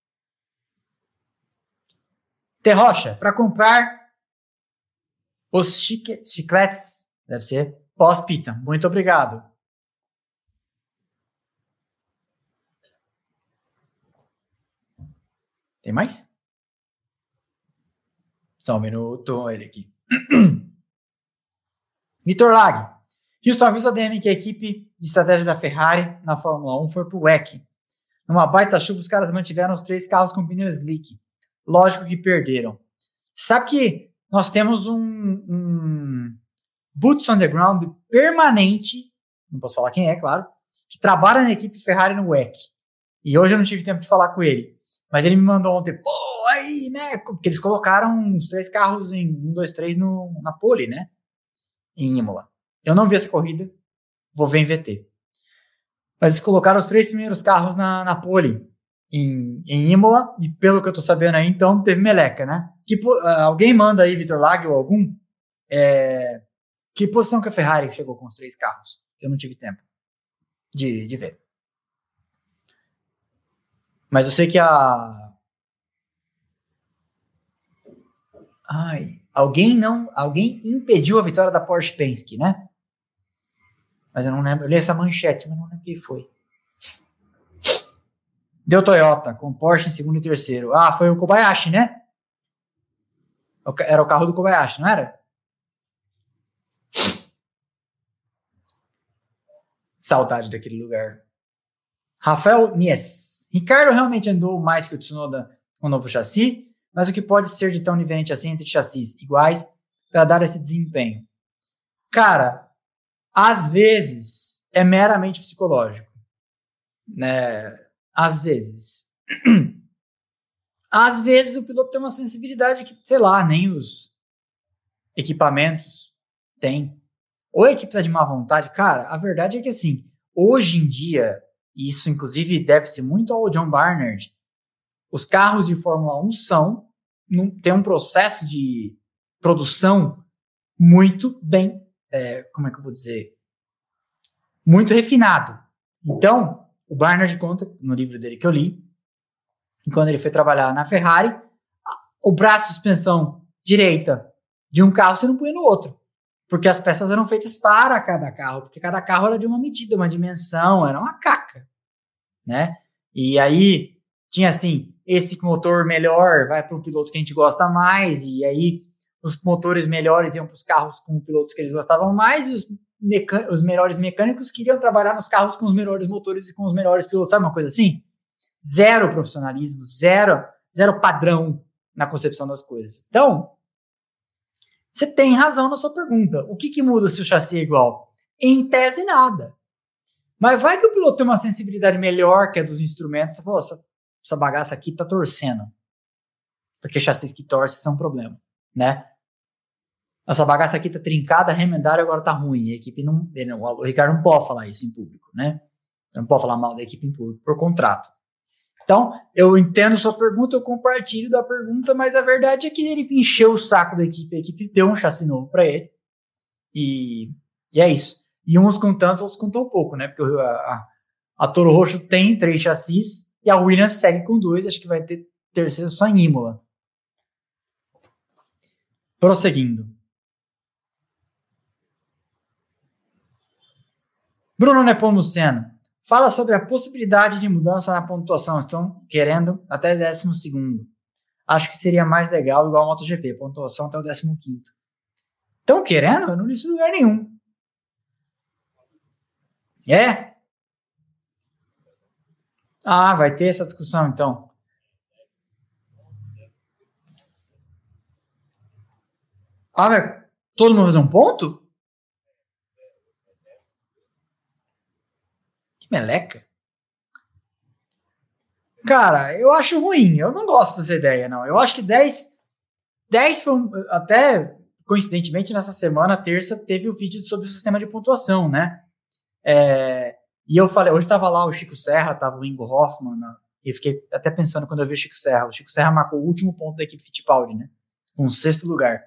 T. Rocha, para comprar os chicletes, deve ser pós-pizza. Muito obrigado. Tem mais? Só um minuto, ele aqui. Vitor Lag. Houston avisa a DM que a equipe de estratégia da Ferrari na Fórmula 1 foi pro WEC. Numa baita chuva, os caras mantiveram os 3 carros com pneus slick. Lógico que perderam. Sabe que nós temos um boots on the ground permanente, não posso falar quem é, claro, que trabalha na equipe Ferrari no WEC. E hoje eu não tive tempo de falar com ele. Mas ele me mandou ontem, aí, né? Porque eles colocaram os 3 carros em 1, 2, 3 na pole, né? Em Imola. Eu não vi essa corrida, vou ver em VT. Mas eles colocaram os 3 primeiros carros na pole em Imola, e pelo que eu tô sabendo aí, então, teve meleca, né? Alguém manda aí, Vitor Lag ou algum, que posição que a Ferrari chegou com os 3 carros? Eu não tive tempo de ver. Mas eu sei que alguém impediu a vitória da Porsche Penske, né? Mas eu não lembro, eu li essa manchete, mas não lembro quem foi. Deu Toyota, com Porsche em segundo e terceiro. Foi o Kobayashi, né? Era o carro do Kobayashi, não era? Saudade daquele lugar. Rafael Nies. Ricardo realmente andou mais que o Tsunoda com o novo chassi, mas o que pode ser de tão diferente assim entre chassis iguais para dar esse desempenho? Cara, às vezes é meramente psicológico, né? Às vezes. Às vezes o piloto tem uma sensibilidade que, sei lá, nem os equipamentos têm. Ou a equipe precisa de má vontade. Cara, a verdade é que assim, hoje em dia, e isso inclusive deve-se muito ao John Barnard, os carros de Fórmula 1 tem um processo de produção muito bem, como é que eu vou dizer? Muito refinado. Então, o Barnard conta, no livro dele que eu li, que quando ele foi trabalhar na Ferrari, o braço de suspensão direita de um carro você não punha no outro, porque as peças eram feitas para cada carro, porque cada carro era de uma medida, uma dimensão, era uma caca, né? E aí tinha assim, esse motor melhor vai para um piloto que a gente gosta mais, e aí os motores melhores iam para os carros com pilotos que eles gostavam mais, e os melhores mecânicos queriam trabalhar nos carros com os melhores motores e com os melhores pilotos, sabe uma coisa assim? Zero profissionalismo, zero padrão na concepção das coisas. Então, Você tem razão na sua pergunta. O que muda se o chassi é igual? Em tese, nada. Mas vai que o piloto tem uma sensibilidade melhor que a dos instrumentos. Você falou, essa bagaça aqui tá torcendo. Porque chassis que torce são um problema, né? Essa bagaça aqui tá trincada, remendaram e agora tá ruim. A equipe o Ricardo não pode falar isso em público, né? Não pode falar mal da equipe em público por contrato. Então, eu entendo sua pergunta, eu compartilho da pergunta, mas a verdade é que ele encheu o saco da equipe, a equipe deu um chassi novo para ele, e é isso. E uns com tantos, outros com tão pouco, né? Porque a Toro Rosso tem 3 chassis, e a Williams segue com 2, acho que vai ter terceiro só em Imola. Prosseguindo. Bruno Nepomuceno. Fala sobre a possibilidade de mudança na pontuação. Estão querendo até 12º. Acho que seria mais legal igual ao MotoGP. Pontuação até o 15º. Estão querendo? Eu não disse lugar nenhum. É? Ah, vai ter essa discussão então. Ah, vai todo mundo fazer um ponto? Meleca? Cara, eu acho ruim. Eu não gosto dessa ideia, não. Eu acho que 10 foi até coincidentemente nessa semana, terça, teve o vídeo sobre o sistema de pontuação, né? E eu falei, hoje tava lá o Chico Serra, tava o Ingo Hoffmann, e eu fiquei até pensando quando eu vi o Chico Serra. O Chico Serra marcou o último ponto da equipe Fittipaldi, né? Com o 6º lugar.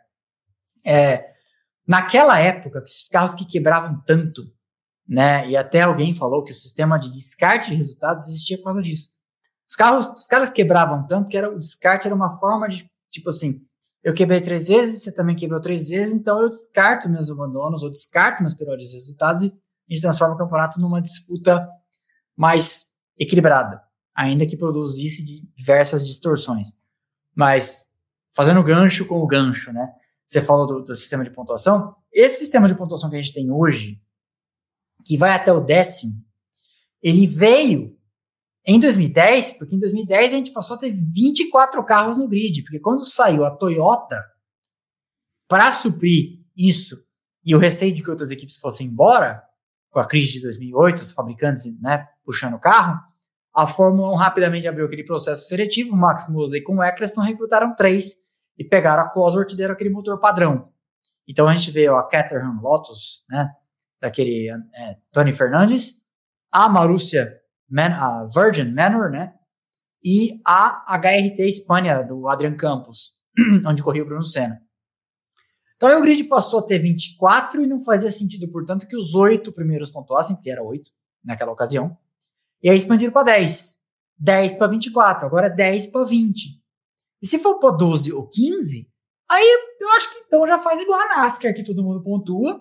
Naquela época, esses carros que quebravam tanto, né? E até alguém falou que o sistema de descarte de resultados existia por causa disso. Os caras quebravam tanto que o descarte era uma forma de, tipo assim, eu quebrei 3 vezes, você também quebrou 3 vezes, então eu descarto meus abandonos, eu descarto meus piores resultados e a gente transforma o campeonato numa disputa mais equilibrada, ainda que produzisse diversas distorções. Mas, fazendo gancho com o gancho, né? Você falou do sistema de pontuação. Esse sistema de pontuação que a gente tem hoje, que vai até o 10º, ele veio em 2010, porque em 2010 a gente passou a ter 24 carros no grid, porque quando saiu a Toyota, para suprir isso, e o receio de que outras equipes fossem embora, com a crise de 2008, os fabricantes, né, puxando o carro, a Fórmula 1 rapidamente abriu aquele processo seletivo, o Max Mosley com o Eccleston recrutaram 3, e pegaram a Cosworth e deram aquele motor padrão. Então a gente vê a Caterham Lotus, né, daquele Tony Fernandes, a Marussia, a Virgin Manor, né, e a HRT Espanha, do Adrian Campos, onde corria o Bruno Senna. Então aí o grid passou a ter 24 e não fazia sentido, portanto, que os 8 primeiros pontuassem, porque era 8 naquela ocasião, e aí expandiram para 10. 10 para 24, agora 10 para 20. E se for para 12 ou 15, aí eu acho que então já faz igual a NASCAR, que todo mundo pontua,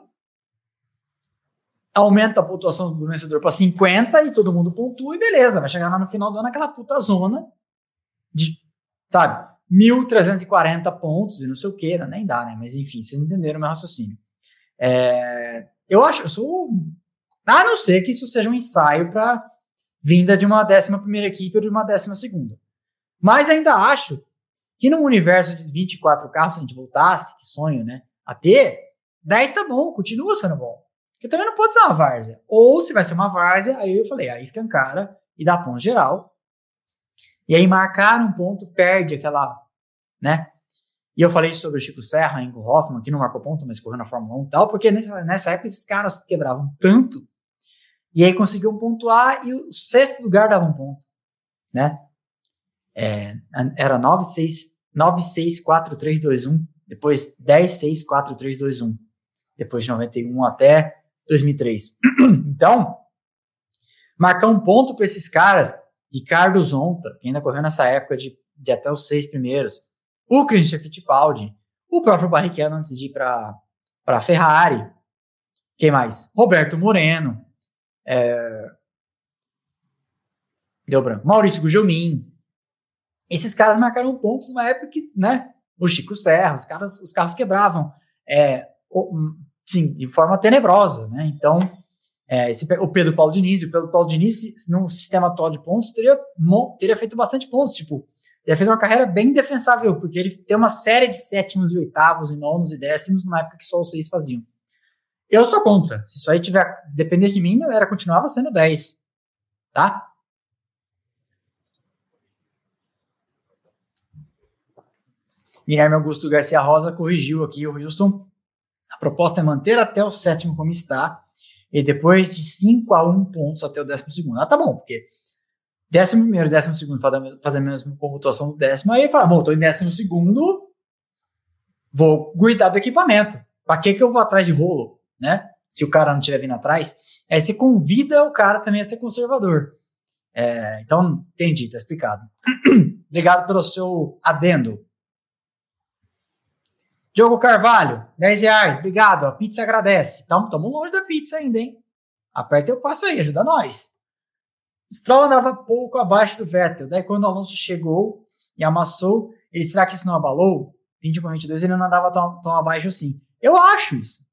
aumenta a pontuação do vencedor para 50 e todo mundo pontua e beleza, vai chegar lá no final do ano aquela puta zona de, sabe, 1.340 pontos e não sei o que, nem dá, né? Mas enfim, vocês entenderam o meu raciocínio. Eu sou, a não ser que isso seja um ensaio para vinda de uma 11ª equipe ou de uma 12ª. Mas ainda acho que num universo de 24 carros, se a gente voltasse, que sonho, né, a ter, 10 tá bom, continua sendo bom. Porque também não pode ser uma várzea. Ou se vai ser uma várzea, aí eu falei, aí escancara e dá ponto geral. E aí marcar um ponto perde aquela, né? E eu falei sobre o Chico Serra, Ingo Hoffmann, que não marcou ponto, mas correu na Fórmula 1 e tal, porque nessa época esses caras quebravam tanto, e aí conseguiam pontuar e o 6º lugar dava um ponto, né? Era 9-6, 4-3-2-1, depois 10-6, 4-3-2-1, depois de 91 até 2003. Então, marcar um ponto para esses caras, Ricardo Zonta, que ainda correu nessa época de até os 6 primeiros, o Christian Fittipaldi, o próprio Barrichello antes de ir para a Ferrari, quem mais? Roberto Moreno, deu branco, Maurício Gugelmin. Esses caras marcaram pontos numa época que, né, o Chico Serra, os carros quebravam, sim, de forma tenebrosa, né? Então, o Pedro Paulo Diniz, no sistema atual de pontos, teria feito bastante pontos, tipo Ele fez uma carreira bem defensável, porque ele tem uma série de sétimos e oitavos e nonos e décimos numa época que só os 6 faziam. Eu sou contra. Se isso aí se dependesse de mim, continuava sendo 10. Tá? Guilherme Augusto Garcia Rosa corrigiu aqui o Houston. A proposta é manter até o 7º como está, e depois de 5-1 pontos até o 12º. Tá bom, porque 11º e 12º fazer a mesma pontuação do 10º, aí fala, bom, tô em 12º, vou cuidar do equipamento. Pra que eu vou atrás de rolo, né? Se o cara não estiver vindo atrás. Aí você convida o cara também a ser conservador. Então, entendi, tá explicado. Obrigado pelo seu adendo. Diogo Carvalho, R$10, obrigado, a pizza agradece. Estamos longe da pizza ainda, hein? Aperta e eu passo aí, ajuda nós. Stroll andava pouco abaixo do Vettel, daí quando o Alonso chegou e amassou, será que isso não abalou? 21-22 ele não andava tão abaixo assim. Eu acho isso.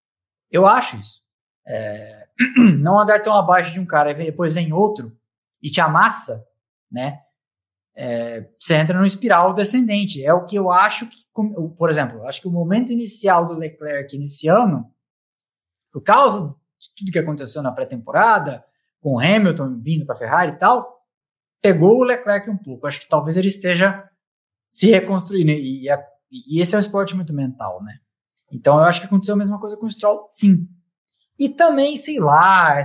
Não andar tão abaixo de um cara e depois vem outro e te amassa, né? Você entra numa espiral descendente. É o que eu acho que, por exemplo, eu acho que o momento inicial do Leclerc nesse ano, por causa de tudo que aconteceu na pré-temporada, com o Hamilton vindo para a Ferrari e tal, pegou o Leclerc um pouco. Acho que talvez ele esteja se reconstruindo. E esse é um esporte muito mental, né? Então eu acho que aconteceu a mesma coisa com o Stroll, sim. E também, sei lá,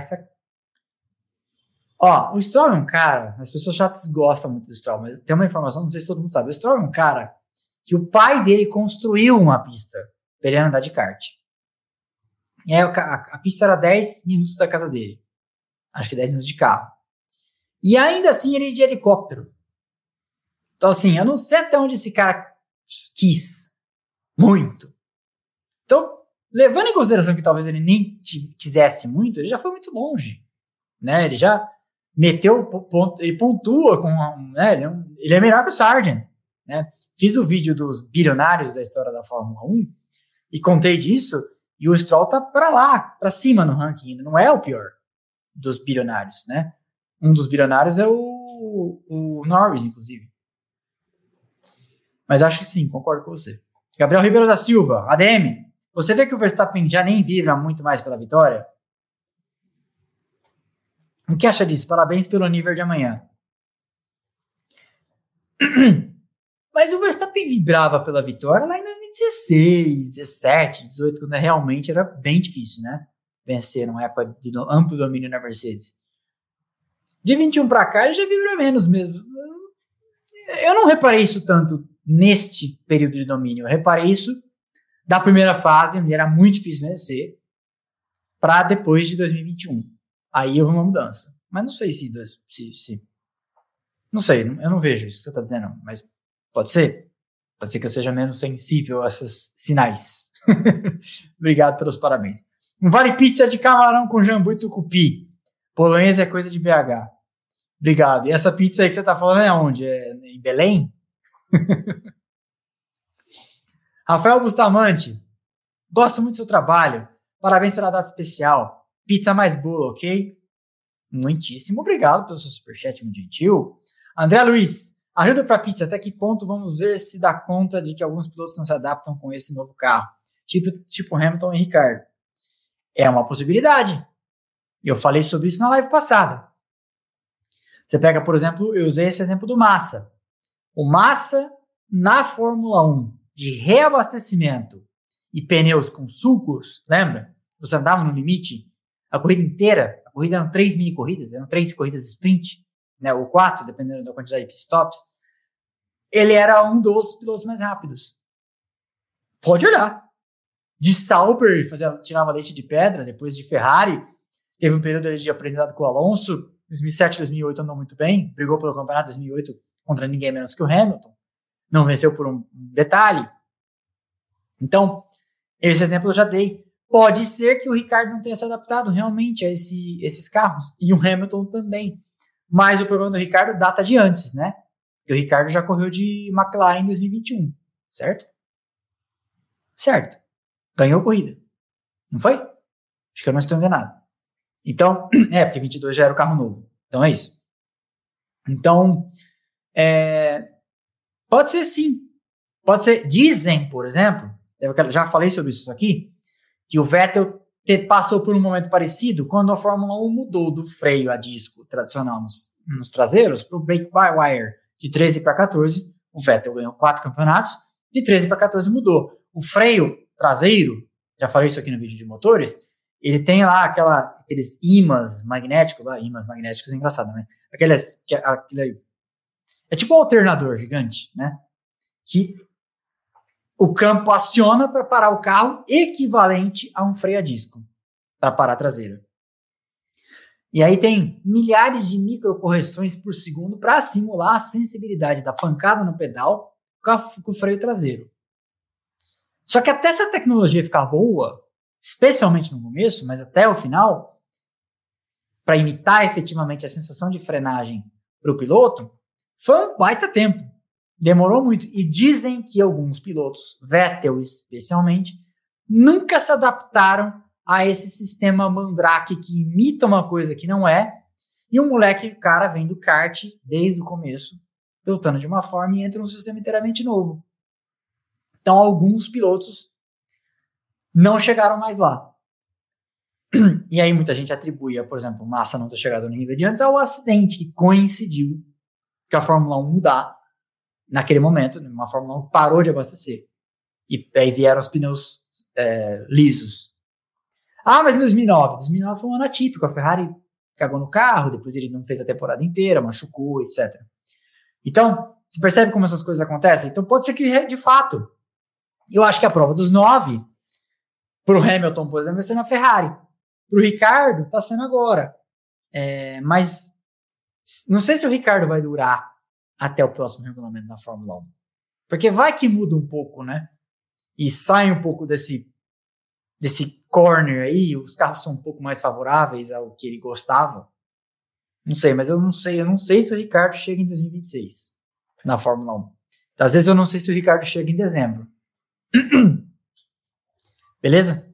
o Stroll é um cara, as pessoas chatas gostam muito do Stroll, mas tem uma informação, não sei se todo mundo sabe, o Stroll é um cara que o pai dele construiu uma pista para ele andar de kart. E aí a pista era 10 minutos da casa dele. Acho que 10 minutos de carro. E ainda assim ele ia de helicóptero. Então assim, eu não sei até onde esse cara quis. Muito. Então, levando em consideração que talvez ele nem quisesse muito, ele já foi muito longe. Né? Ele já meteu ponto, ele pontua com né? Ele é melhor que o Sargent, né? Fiz o vídeo dos bilionários da história da Fórmula 1 e contei disso, e o Stroll tá para lá, para cima no ranking, não é o pior dos bilionários, né? Um dos bilionários é o Norris, inclusive. Mas acho que sim, concordo com você. Gabriel Ribeiro da Silva, ADM, você vê que o Verstappen já nem vibra muito mais pela vitória? O que acha disso? Parabéns pelo nível de amanhã. Mas o Verstappen vibrava pela vitória lá em 2016, 17, 18, quando realmente era bem difícil, né? Vencer numa época de amplo domínio na Mercedes. De 21 para cá ele já vibra menos mesmo. Eu não reparei isso tanto neste período de domínio. Eu reparei isso da primeira fase, onde era muito difícil vencer, para depois de 2021. Aí houve uma mudança. Mas não sei se não sei, eu não vejo isso que você está dizendo, mas pode ser. Pode ser que eu seja menos sensível a esses sinais. Obrigado pelos parabéns. Um vale pizza de camarão com jambu e tucupi. Polonhesa é coisa de BH. Obrigado. E essa pizza aí que você está falando é onde? É em Belém? Rafael Bustamante. Gosto muito do seu trabalho. Parabéns pela data especial. Pizza mais boa, ok? Muitíssimo obrigado pelo seu superchat, muito gentil. André Luiz, ajuda para pizza. Até que ponto vamos ver se dá conta de que alguns pilotos não se adaptam com esse novo carro? Tipo Hamilton e Ricardo. É uma possibilidade. Eu falei sobre isso na live passada. Você pega, por exemplo, eu usei esse exemplo do Massa. O Massa, na Fórmula 1, de reabastecimento e pneus com sulcos, lembra? Você andava no limite a corrida inteira. A corrida eram 3 mini corridas, eram 3 corridas sprint, né, ou 4, dependendo da quantidade de pitstops. Ele era um dos pilotos mais rápidos. Pode olhar. De Sauber, tirava leite de pedra, depois de Ferrari. Teve um período de aprendizado com o Alonso. 2007, 2008 andou muito bem. Brigou pelo campeonato 2008 contra ninguém menos que o Hamilton. Não venceu por um detalhe. Então, esse exemplo eu já dei. Pode ser que o Ricardo não tenha se adaptado realmente a esses carros. E o Hamilton também. Mas o problema do Ricardo data de antes, né? Porque o Ricardo já correu de McLaren em 2021. Certo? Certo. Ganhou a corrida. Não foi? Acho que eu não estou enganado. Então, porque 22 já era o carro novo. Então é isso. Então, Pode ser sim. Pode ser. Dizem, por exemplo, eu já falei sobre isso aqui, que o Vettel passou por um momento parecido quando a Fórmula 1 mudou do freio a disco tradicional nos traseiros para o brake-by-wire de 13 para 14. O Vettel ganhou 4 campeonatos, de 13 para 14 mudou. O freio traseiro, já falei isso aqui no vídeo de motores, ele tem lá aqueles ímãs magnéticos, ímãs magnéticos é engraçado, né? É tipo um alternador gigante, né? Que o campo aciona para parar o carro, equivalente a um freio a disco, para parar a traseira. E aí tem milhares de microcorreções por segundo para simular a sensibilidade da pancada no pedal com o freio traseiro. Só que até essa tecnologia ficar boa, especialmente no começo, mas até o final, para imitar efetivamente a sensação de frenagem para o piloto, foi um baita tempo. Demorou muito. E dizem que alguns pilotos, Vettel especialmente, nunca se adaptaram a esse sistema Mandrake que imita uma coisa que não é. E o cara vem do kart desde o começo, pilotando de uma forma e entra num sistema inteiramente novo. Então, alguns pilotos não chegaram mais lá. E aí muita gente atribui, por exemplo, Massa não ter chegado no nível de antes ao acidente que coincidiu que a Fórmula 1 mudar naquele momento, uma Fórmula 1 que parou de abastecer. E aí vieram os pneus lisos. Mas em 2009 foi um ano atípico, a Ferrari cagou no carro, depois ele não fez a temporada inteira, machucou, etc. Então, você percebe como essas coisas acontecem? Então pode ser que, de fato, eu acho que a prova dos 9, para o Hamilton, por exemplo, vai ser na Ferrari. Para o Ricardo, está sendo agora. Mas não sei se o Ricardo vai durar até o próximo regulamento da Fórmula 1. Porque vai que muda um pouco, né? E sai um pouco desse corner aí, os carros são um pouco mais favoráveis ao que ele gostava. Não sei, mas eu não sei se o Ricardo chega em 2026 na Fórmula 1. Então, às vezes eu não sei se o Ricardo chega em dezembro. Beleza?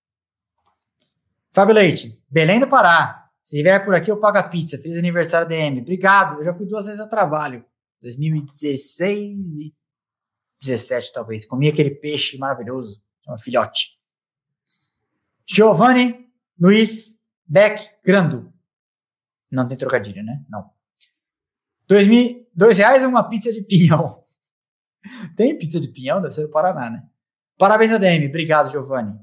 Fábio Leite, Belém do Pará. Se vier por aqui, eu pago a pizza. Feliz aniversário, DM. Obrigado. Eu já fui 2 vezes a trabalho. 2016 e 17, talvez. Comi aquele peixe maravilhoso. Chama filhote. Giovanni Luiz Beck Grando. Não tem trocadilho, né? Não. R$2 uma pizza de pinhão. Tem pizza de pinhão? Deve ser do Paraná, né? Parabéns, ADM. Obrigado, Giovanni.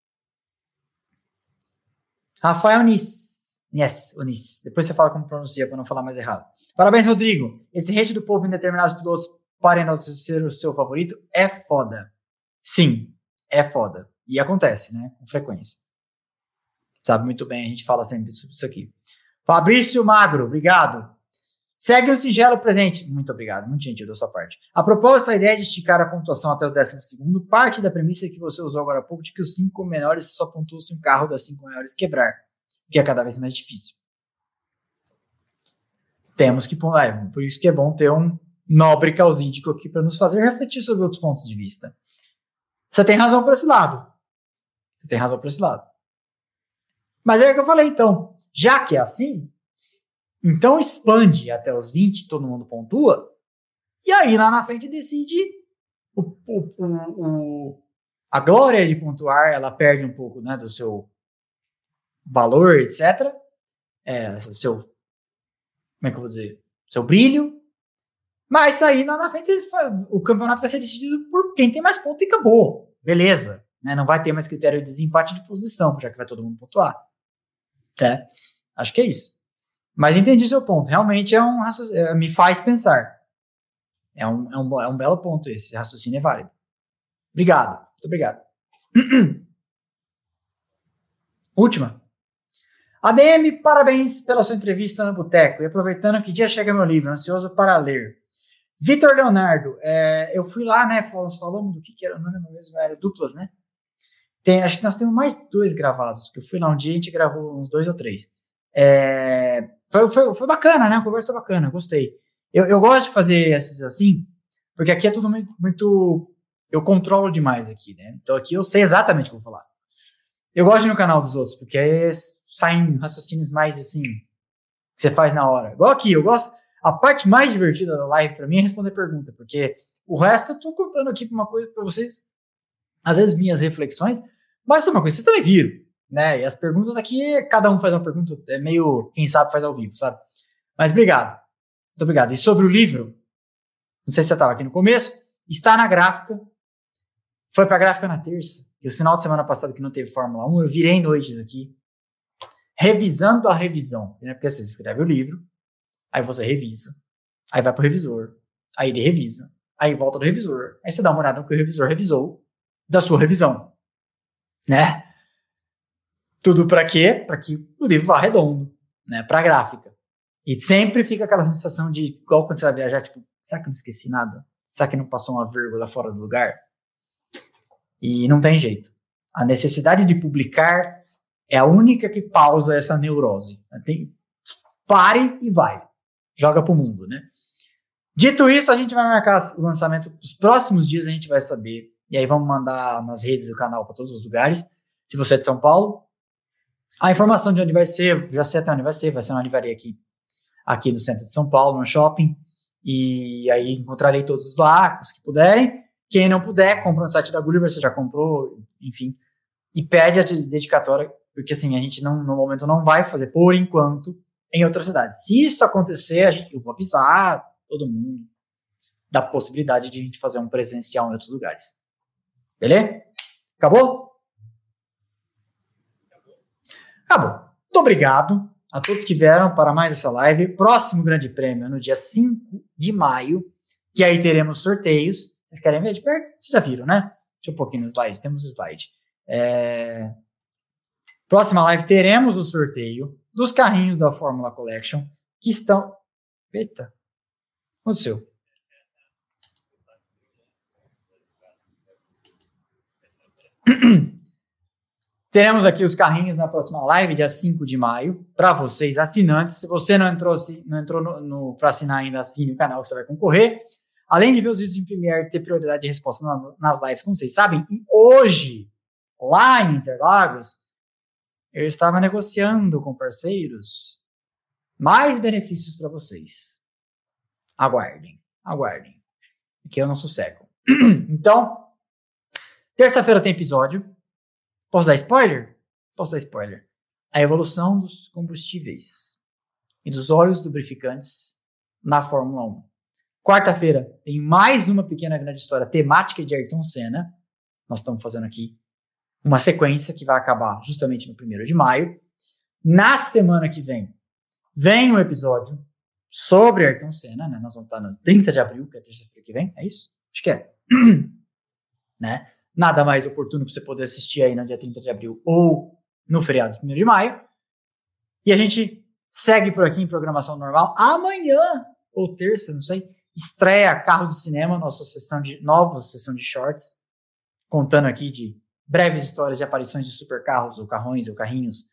Rafael Nis. Depois você fala como pronuncia para não falar mais errado. Parabéns, Rodrigo. Esse hate do povo em determinados pilotos para enaltecer o seu favorito é foda. Sim, é foda. E acontece, né? Com frequência. Sabe muito bem, a gente fala sempre sobre isso aqui. Fabrício Magro, obrigado. Segue um singelo presente. Muito obrigado, muito gentil da sua parte. A propósito, a ideia de esticar a pontuação até o 12º parte da premissa que você usou agora há pouco de que os 5 menores só pontuam se um carro das 5 maiores quebrar, que é cada vez mais difícil. Temos que pontuar, por isso que é bom ter um nobre causídico aqui para nos fazer refletir sobre outros pontos de vista. Você tem razão por esse lado. Mas é o que eu falei, então. Já que é assim, então expande até os 20, todo mundo pontua, e aí lá na frente decide a glória de pontuar, ela perde um pouco, né, do seu valor, etc. Como é que eu vou dizer? Seu brilho. Mas aí lá na frente o campeonato vai ser decidido por quem tem mais pontos e acabou. Beleza. Né? Não vai ter mais critério de desempate de posição, já que vai todo mundo pontuar. Acho que é isso. Mas entendi seu ponto. Realmente me faz pensar. É um belo ponto esse raciocínio é válido. Obrigado. Muito obrigado. Última. ADM, parabéns pela sua entrevista no Boteco. E aproveitando que dia chega meu livro, ansioso para ler. Vitor Leonardo, eu fui lá, né? Falamos do que era o nome mesmo, era duplas, né? Acho que nós temos mais 2 gravados, que eu fui lá um dia e a gente gravou uns 2 ou 3. Foi bacana, né? Uma conversa bacana, gostei. Eu gosto de fazer esses assim, porque aqui é tudo muito... Eu controlo demais aqui, né? Então aqui eu sei exatamente o que eu vou falar. Eu gosto de ir no canal dos outros, porque aí saem raciocínios mais assim, que você faz na hora. Igual aqui, eu gosto... A parte mais divertida da live para mim é responder pergunta, porque o resto eu tô contando aqui uma coisa para vocês, às vezes minhas reflexões, mas é uma coisa que vocês também viram, né? E as perguntas aqui, cada um faz uma pergunta, é meio, quem sabe faz ao vivo, sabe? Mas obrigado, muito obrigado. E sobre o livro, não sei se você estava aqui no começo, está na gráfica, foi para a gráfica na terça, e o final de semana passado que não teve Fórmula 1, eu virei noites aqui, revisando a revisão, né? Porque você escreve o livro, aí você revisa, aí vai pro revisor, aí ele revisa, aí volta do revisor, aí você dá uma olhada no que o revisor revisou da sua revisão, né? Tudo para quê? Para que o livro vá redondo, né? Para a gráfica. E sempre fica aquela sensação de, igual quando você vai viajar, tipo, será que eu não esqueci nada? Será que não passou uma vírgula fora do lugar? E não tem jeito. A necessidade de publicar é a única que pausa essa neurose. Pare e vai. Joga pro mundo, né? Dito isso, a gente vai marcar o lançamento dos próximos dias, a gente vai saber. E aí vamos mandar nas redes do canal para todos os lugares. Se você é de São Paulo, a informação de onde vai ser, já sei até onde vai ser uma livraria aqui no centro de São Paulo, no shopping. E aí encontrarei todos lá, os que puderem. Quem não puder, compra no site da Gulliver, você já comprou, enfim. E pede a dedicatória, porque assim, a gente não, no momento não vai fazer, por enquanto, em outras cidades. Se isso acontecer, eu vou avisar todo mundo da possibilidade de a gente fazer um presencial em outros lugares. Beleza? Acabou? Acabou. Muito obrigado a todos que vieram para mais essa live. Próximo grande prêmio no dia 5 de maio, que aí teremos sorteios. Vocês querem ver de perto? Vocês já viram, né? Deixa um pouquinho no slide. Temos o slide. Próxima live teremos o sorteio dos carrinhos da Fórmula Collection que estão... Eita! O que aconteceu? Teremos aqui os carrinhos na próxima live, dia 5 de maio, para vocês assinantes. Se você não entrou para assinar ainda, assine o canal que você vai concorrer. Além de ver os vídeos em Premiere, ter prioridade de resposta nas lives, como vocês sabem. E hoje, lá em Interlagos, eu estava negociando com parceiros mais benefícios para vocês. Aguardem. Que eu não sossego. Então, terça-feira tem episódio. Posso dar spoiler? Posso dar spoiler. A evolução dos combustíveis e dos óleos lubrificantes na Fórmula 1. Quarta-feira tem mais uma pequena grande história temática de Ayrton Senna. Nós estamos fazendo aqui uma sequência que vai acabar justamente no 1º de maio. Na semana que vem um episódio sobre Ayrton Senna, né? Nós vamos estar no 30 de abril, que é terça-feira que vem, é isso? Acho que é. Né? Nada mais oportuno para você poder assistir aí no dia 30 de abril ou no feriado de 1º de maio. E a gente segue por aqui em programação normal. Amanhã, ou terça, não sei, estreia Carros do Cinema, nova sessão de shorts, contando aqui de breves histórias de aparições de supercarros, ou carrões, ou carrinhos,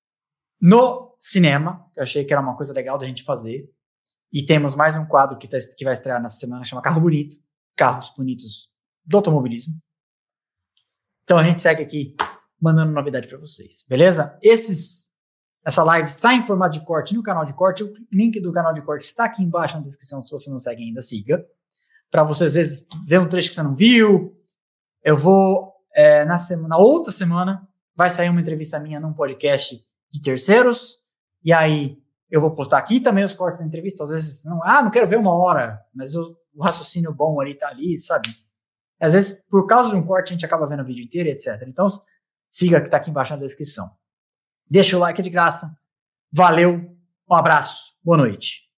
no cinema, que eu achei que era uma coisa legal da gente fazer. E temos mais um quadro que vai estrear nessa semana, chama Carro Bonito, carros bonitos do automobilismo. Então a gente segue aqui mandando novidade para vocês, beleza? Essa live está em formato de corte no canal de corte. O link do canal de corte está aqui embaixo na descrição. Se você não segue ainda, siga. Para você, às vezes, ver um trecho que você não viu. Eu vou, na outra semana, vai sair uma entrevista minha num podcast de terceiros. E aí, eu vou postar aqui também os cortes da entrevista. Às vezes, não quero ver 1 hora. Mas o raciocínio bom ali tá ali, sabe? Às vezes, por causa de um corte, a gente acaba vendo o vídeo inteiro, etc. Então, siga que tá aqui embaixo na descrição. Deixa o like de graça. Valeu. Um abraço. Boa noite.